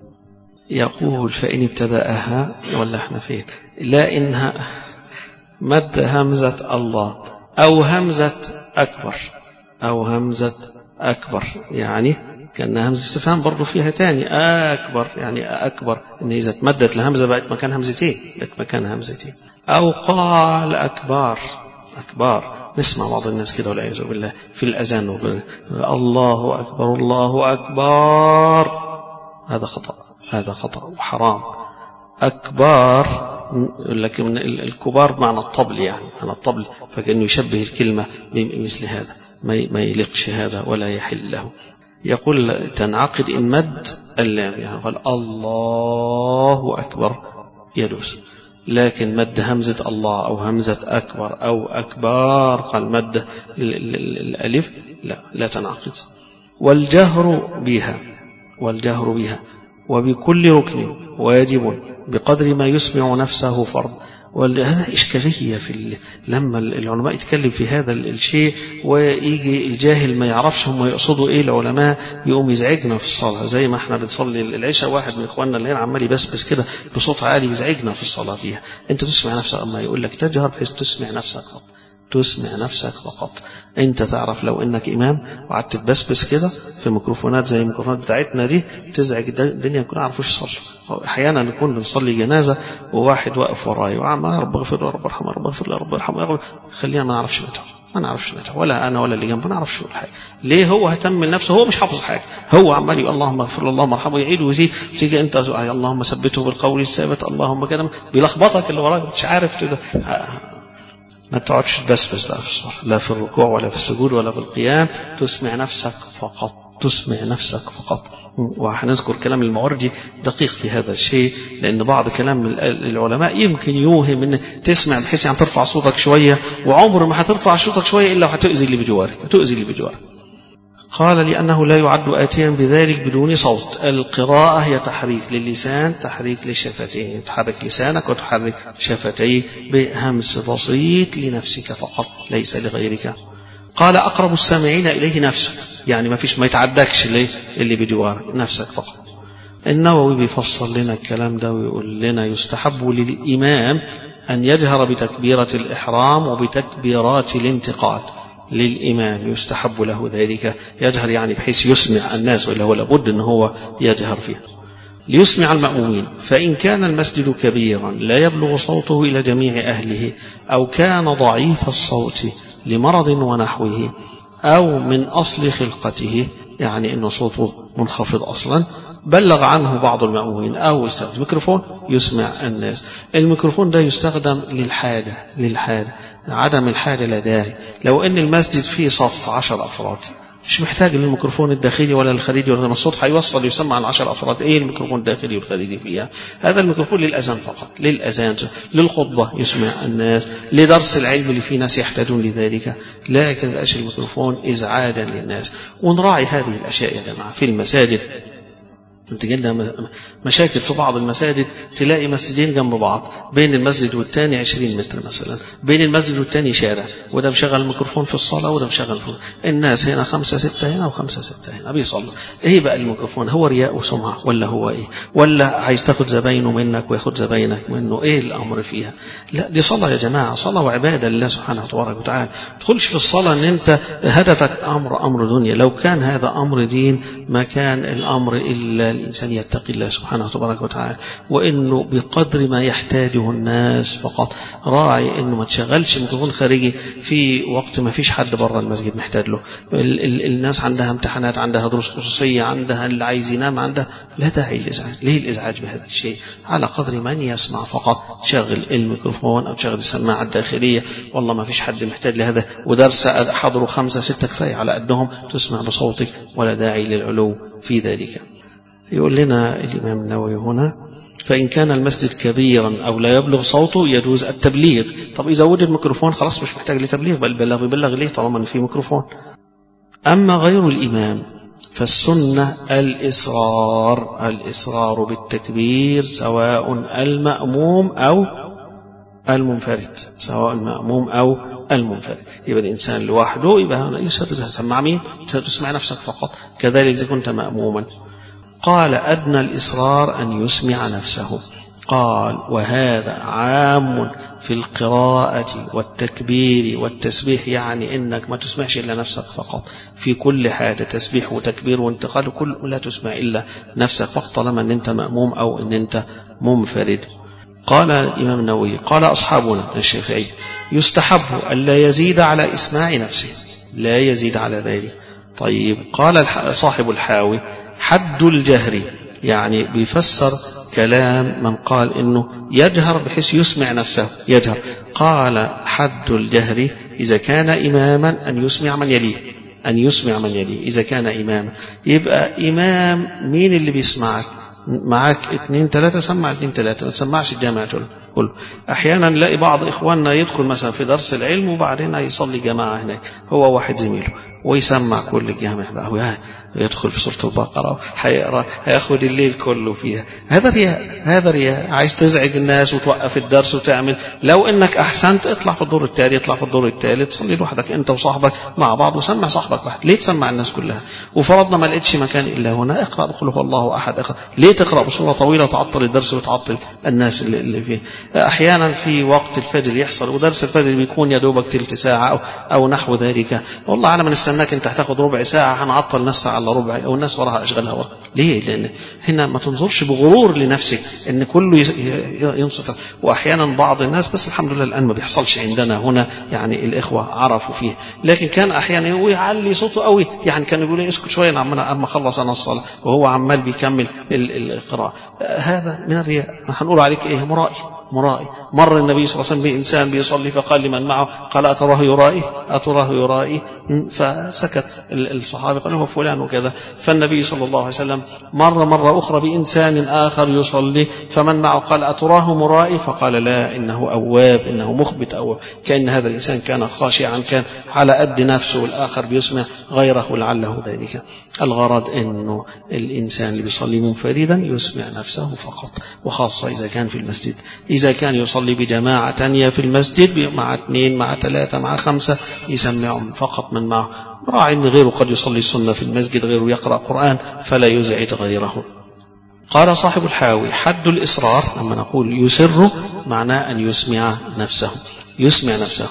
يقول فإن ابتدأها، ولا احنا فين؟ لا إنها مد همزة الله أو همزة أكبر، أو همزة أكبر يعني كأن همزة استفهام برضو فيها تاني أكبر، يعني أكبر إن إذا تمدت الهمزة بقت مكان همزتين، بقت مكان همزتين. أو قال أكبر، أكبر. نسمع بعض الناس كده والعياذ بالله في الأذان الله أكبر الله أكبر، هذا خطأ، هذا خطأ وحرام. أكبر لكن الكبار معنى الطبل، يعني معنى الطبل، فكأنه يشبه الكلمة بمثل هذا، ما يليقش هذا ولا يحل له. يقول تنعقد إن مد اللام، يعني قال الله أكبر يدوس. لكن مد همزة الله أو همزة أكبر أو أكبر قال مد الألف لا لا تنعقد. والجهر بها، والجهر بها وبكل ركن واجب بقدر ما يسمع نفسه فرض. وهذا إشكالية في لما العلماء يتكلم في هذا الشيء ويجي الجاهل ما يعرفش هم يقصدوا إيه العلماء، يقوم يزعجنا في الصلاة. زي ما احنا بنصلي العشاء واحد من إخواننا اللي عمال يبسبس كده بصوت عالي يزعجنا في الصلاة فيها. أنت تسمع نفسك، أما يقول لك تجهر بحيث تسمع نفسك فقط، تسمع نفسك فقط. أنت تعرف لو إنك إمام وقعدت تبسبس كده في ميكروفونات زي الميكروفونات بتاعتنا دي تزعج الدنيا، يكون عارفوش يصلي. أحيانا نكون بنصلي جنازة وواحد واقف وراي وعم يا رب اغفر له، رب ارحمه، رب اغفر له، رب ارحمه، خلينا ما نعرفش ندعو، ما نعرفش نجح، ولا أنا ولا اللي جنبه ما نعرفش نقول حاجة. ليه؟ هو هتم لنفسه، هو مش حافظ حاجة، هو عمال يقول اللهم اغفر له اللهم ارحمه يعيد ويزيد، تيجي أنت اللهم ثبته بالقول الثابت اللهم كده، بيلخبطك اللي وراك مش عارف كده. ما تقعدش تبسبس بقى في الصلاة، لا في الركوع ولا في السجود ولا في القيام، تسمع نفسك فقط، تسمع نفسك فقط. وهنذكر كلام المعرجي دقيق في هذا الشيء، لأن بعض كلام العلماء يمكن يوهم أن تسمع بحيث يعني ترفع صوتك شوية، وعمر ما هترفع صوتك شوية إلا وهتؤذي اللي بجوارك، هتؤذي اللي بجوارك. قال لأنه لا يعد آتيا بذلك بدون صوت. القراءة هي تحريك للسان، تحريك للشفتين، تحرك لسانك وتحرك شفتيك بهمس بسيط لنفسك فقط ليس لغيرك. قال أقرب السامعين إليه نفسه، يعني ما فيش ما يتعدكش ليه اللي بجوارك، نفسك فقط. النووي بيفصل لنا الكلام ده ويقول لنا يستحب للإمام أن يجهر بتكبيرة الإحرام وبتكبيرات الانتقال. للإمام يستحب له ذلك، يجهر يعني بحيث يسمع الناس، وإلا هو لابد أن هو يجهر فيها ليسمع المأمومين. فإن كان المسجد كبيرا لا يبلغ صوته إلى جميع أهله، أو كان ضعيف الصوت لمرض ونحوه، أو من أصل خلقته، يعني أنه صوته منخفض أصلا، بلغ عنه بعض المأمومين أو يستخدم ميكروفون يسمع الناس. الميكروفون ده يستخدم للحاجة، للحاجة عدم الحاجة لا داعي. لو أن المسجد فيه صف عشر أفراد مش محتاج للميكروفون الداخلي ولا الخارجي، ولا الصوت هيوصل يسمع عن عشر أفراد. إيه الميكروفون الداخلي والخارجي فيها؟ هذا الميكروفون للأذان فقط، للأذان، للخطبة يسمع الناس، لدرس العلم اللي فيه ناس يحتاجون لذلك، لكن الأشياء الميكروفون إزعاجا للناس. ونراعي هذه الأشياء يا جماعة في المساجد. تجينا مشاكل في بعض المساجد، تلاقي مسجدين جنب بعض، بين المسجد والتاني عشرين متر مثلا، بين المسجد والتاني شارع، وده مشغل الميكروفون في الصلاة وده مشغل في الناس هنا خمسة ستة هنا وخمسة ستة هنا بيصلوا. ايه بقى الميكروفون؟ هو رياء وسمعة ولا هو ايه؟ ولا عايز تاخد زباينه منك وياخد زباينك منه؟ ايه الامر فيها؟ لا، دي صلاة يا جماعة، صلاة وعبادة لله سبحانه وتبارك وتعالى. ما تدخلش في الصلاة ان انت هدفك امر امر دنيا. لو كان هذا امر دين ما كان الامر الا الانسان يتقي الله سبحانه وتبارك وتعالى، وانه بقدر ما يحتاجه الناس فقط. راعي انه ما تشغلش ميكروفون خارجي في وقت ما فيش حد بره المسجد محتاج له. ال ال الناس عندها امتحانات، عندها دروس خصوصيه، عندها اللي عايز ينام، عندها، لا داعي للازعاج. ليه الازعاج بهذا الشيء؟ على قدر من يسمع فقط. شغل الميكروفون او شغل السماعه الداخليه، والله ما فيش حد محتاج لهذا، ودرس حضروا خمسه سته كفايه على قدهم، تسمع بصوتك ولا داعي للعلو في ذلك. يقول لنا الإمام النووي هنا: فإن كان المسجد كبيرا أو لا يبلغ صوته يجوز التبليغ. طب إذا وجد ميكروفون خلاص مش محتاج لتبليغ، بل بلغ يبلغ ليه طالما في ميكروفون. أما غير الإمام فالسنة الإصرار، الإصرار بالتكبير سواء المأموم أو المنفرد، سواء المأموم أو المنفرد. يبقى الإنسان لوحده يبقى هنا يسر، تسمع مين؟ تسمع نفسك فقط. كذلك إذا كنت مأموما. قال: أدنى الإصرار أن يسمع نفسه. قال: وهذا عام في القراءة والتكبير والتسبيح، يعني إنك ما تسمعش إلا نفسك فقط في كل حاجة، تسبيح وتكبير وانتقال كل لا تسمع إلا نفسك فقط طالما أن أنت مأموم أو أن أنت منفرد. قال الإمام النووي: قال أصحابنا الشافعي: يستحب ألا يزيد على إسماع نفسه، لا يزيد على ذلك. طيب، قال صاحب الحاوي: حد الجهر، يعني بيفسر كلام من قال إنه يجهر بحيث يسمع نفسه، يجهر. قال: حد الجهر إذا كان إماما أن يسمع من يليه، أن يسمع من يليه إذا كان إماما. يبقى إمام مين اللي بيسمعك؟ معك اثنين ثلاثة، سمع اثنين ثلاثة، ما تسمعش الجامعة كله. أحيانا نلاقي بعض إخواننا يدخل مثلا في درس العلم وبعدين يصلي جماعة هناك هو واحد زميله ويسمع كل الجامع بقى، ويدخل في سورة البقرة هيقرأ هياخد الليل كله فيها. هذا رياء، هذا رياء. عايز تزعج الناس وتوقف الدرس وتعمل. لو انك احسنت اطلع في الدور الثاني، اطلع في الدور الثالث، صلي لوحدك انت وصاحبك مع بعض وسمع صاحبك واحد. ليه تسمع الناس كلها؟ وفرضنا ما لقيتش مكان الا هنا، اقرأ بقول هو الله احد. اقرأ. ليه تقرأ بصورة طويلة وتعطل الدرس وتعطل الناس اللي, اللي فيه؟ أحيانا في وقت الفجر يحصل ودرس الفجر بيكون يا دوبك تلت ساعة أو, أو نحو ذلك، والله على من استناك أنت هتاخد ربع ساعة، هنعطل نص ساعة على ربع، أو الناس وراها أشغالها ورا. ليه؟ لأن هنا ما تنظرش بغرور لنفسك إن كله ينصت. وأحيانا بعض الناس، بس الحمد لله الآن ما بيحصلش عندنا هنا، يعني الإخوة عرفوا فيه، لكن كان أحيانا يعلي صوته قوي، يعني كان يقول لي اسكت شوية أما خلص أنا الصلاة، وهو عمال بيكمل القراءة. هذا من الرياء، هنقول عليك إيه؟ مرائي. مرائي. مر النبي صلى الله عليه وسلم بإنسان بيصلي فقال لمن معه، قال أتراه يرائي؟ أتراه يرائي؟ فسكت الصحابة، قالوا هو فلان وكذا. فالنبي صلى الله عليه وسلم مر مرة أخرى بإنسان آخر يصلي فمن معه قال أتراه مرائي؟ فقال لا، إنه أواب، إنه مخبت أواب. كأن هذا الإنسان كان خاشعا، كان على قد نفسه، والآخر بيسمع غيره لعله ذلك. الغرض أنه الإنسان اللي بيصلي منفردا يسمع نفسه فقط، وخاصة إذا كان في المسجد. إذا كان يصلي بجماعة تانية في المسجد مع اثنين مع ثلاثة مع خمسة يسمعهم فقط من معه، راعي أن غيره قد يصلي السنة في المسجد، غيره يقرأ قرآن، فلا يزعج غيره. قال صاحب الحاوي حد الإصرار لما نقول يسر معناه أن يسمع نفسه، يسمع نفسه.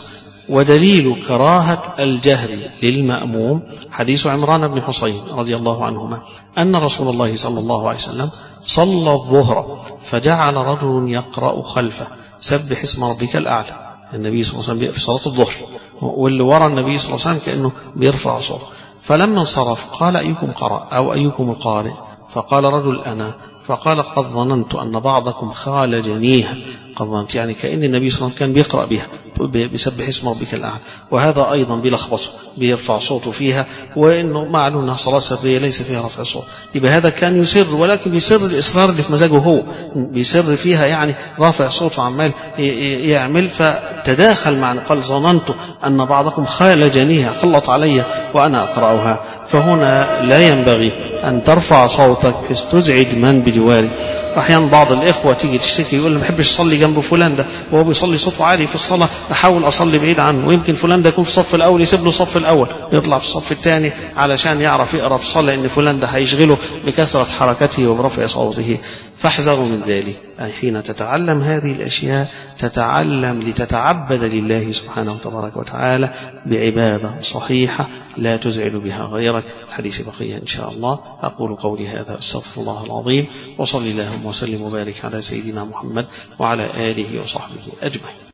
ودليل كراهة الجهر للمأموم حديث عمران بن حصين رضي الله عنهما أن رسول الله صلى الله عليه وسلم صلى الظهر فجعل رجل يقرأ خلفه سبح اسم ربك الأعلى. النبي صلى الله عليه وسلم في صلاة الظهر، واللي وراء النبي صلى الله عليه وسلم كأنه بيرفع صوته. فلما انصرف قال أيكم قرأ أو أيكم القارئ؟ فقال رجل أنا. فقال قد ظننت أن بعضكم خالجنيها، قد ظننت يعني كأن النبي صلى الله عليه وسلم كان بيقرأ بها بسبح اسم ربك الأعلى، وهذا أيضا بلخبطه بيرفع صوته فيها، وإنه معلوم أنها صلاة سرية ليس فيها رفع صوت. يبقى هذا كان يسر، ولكن بيسر الإصرار اللي في مزاجه هو، بيسر فيها يعني رافع صوته عمال يعمل، فتداخل معنى قال ظننت أن بعضكم خالجنيها، خلط علي وأنا أقرأها. فهنا لا ينبغي أن ترفع صوتك تزعج من بجوارك. أحيانا بعض الإخوة تيجي تشتكي يقول ما بحبش أصلي جنب فلان ده، وهو بيصلي صوته عالي في الصلاة، أحاول أصلي بعيد عنه، ويمكن فلان ده يكون في الصف الأول يسيب له الصف الأول يطلع في الصف الثاني علشان يعرف يقرأ في الصلاة، إن فلان ده هيشغله بكثرة حركته وبرفع صوته. فاحذروا من ذلك. أي حين تتعلم هذه الأشياء تتعلم لتتعبد لله سبحانه وتبارك وتعالى بعبادة صحيحة لا تزعل بها غيرك. الحديث بقية إن شاء الله. أقول قولي هذا أستغفر الله العظيم، وصلي اللهم وسلم وبارك على سيدنا محمد وعلى آله وصحبه أجمعين.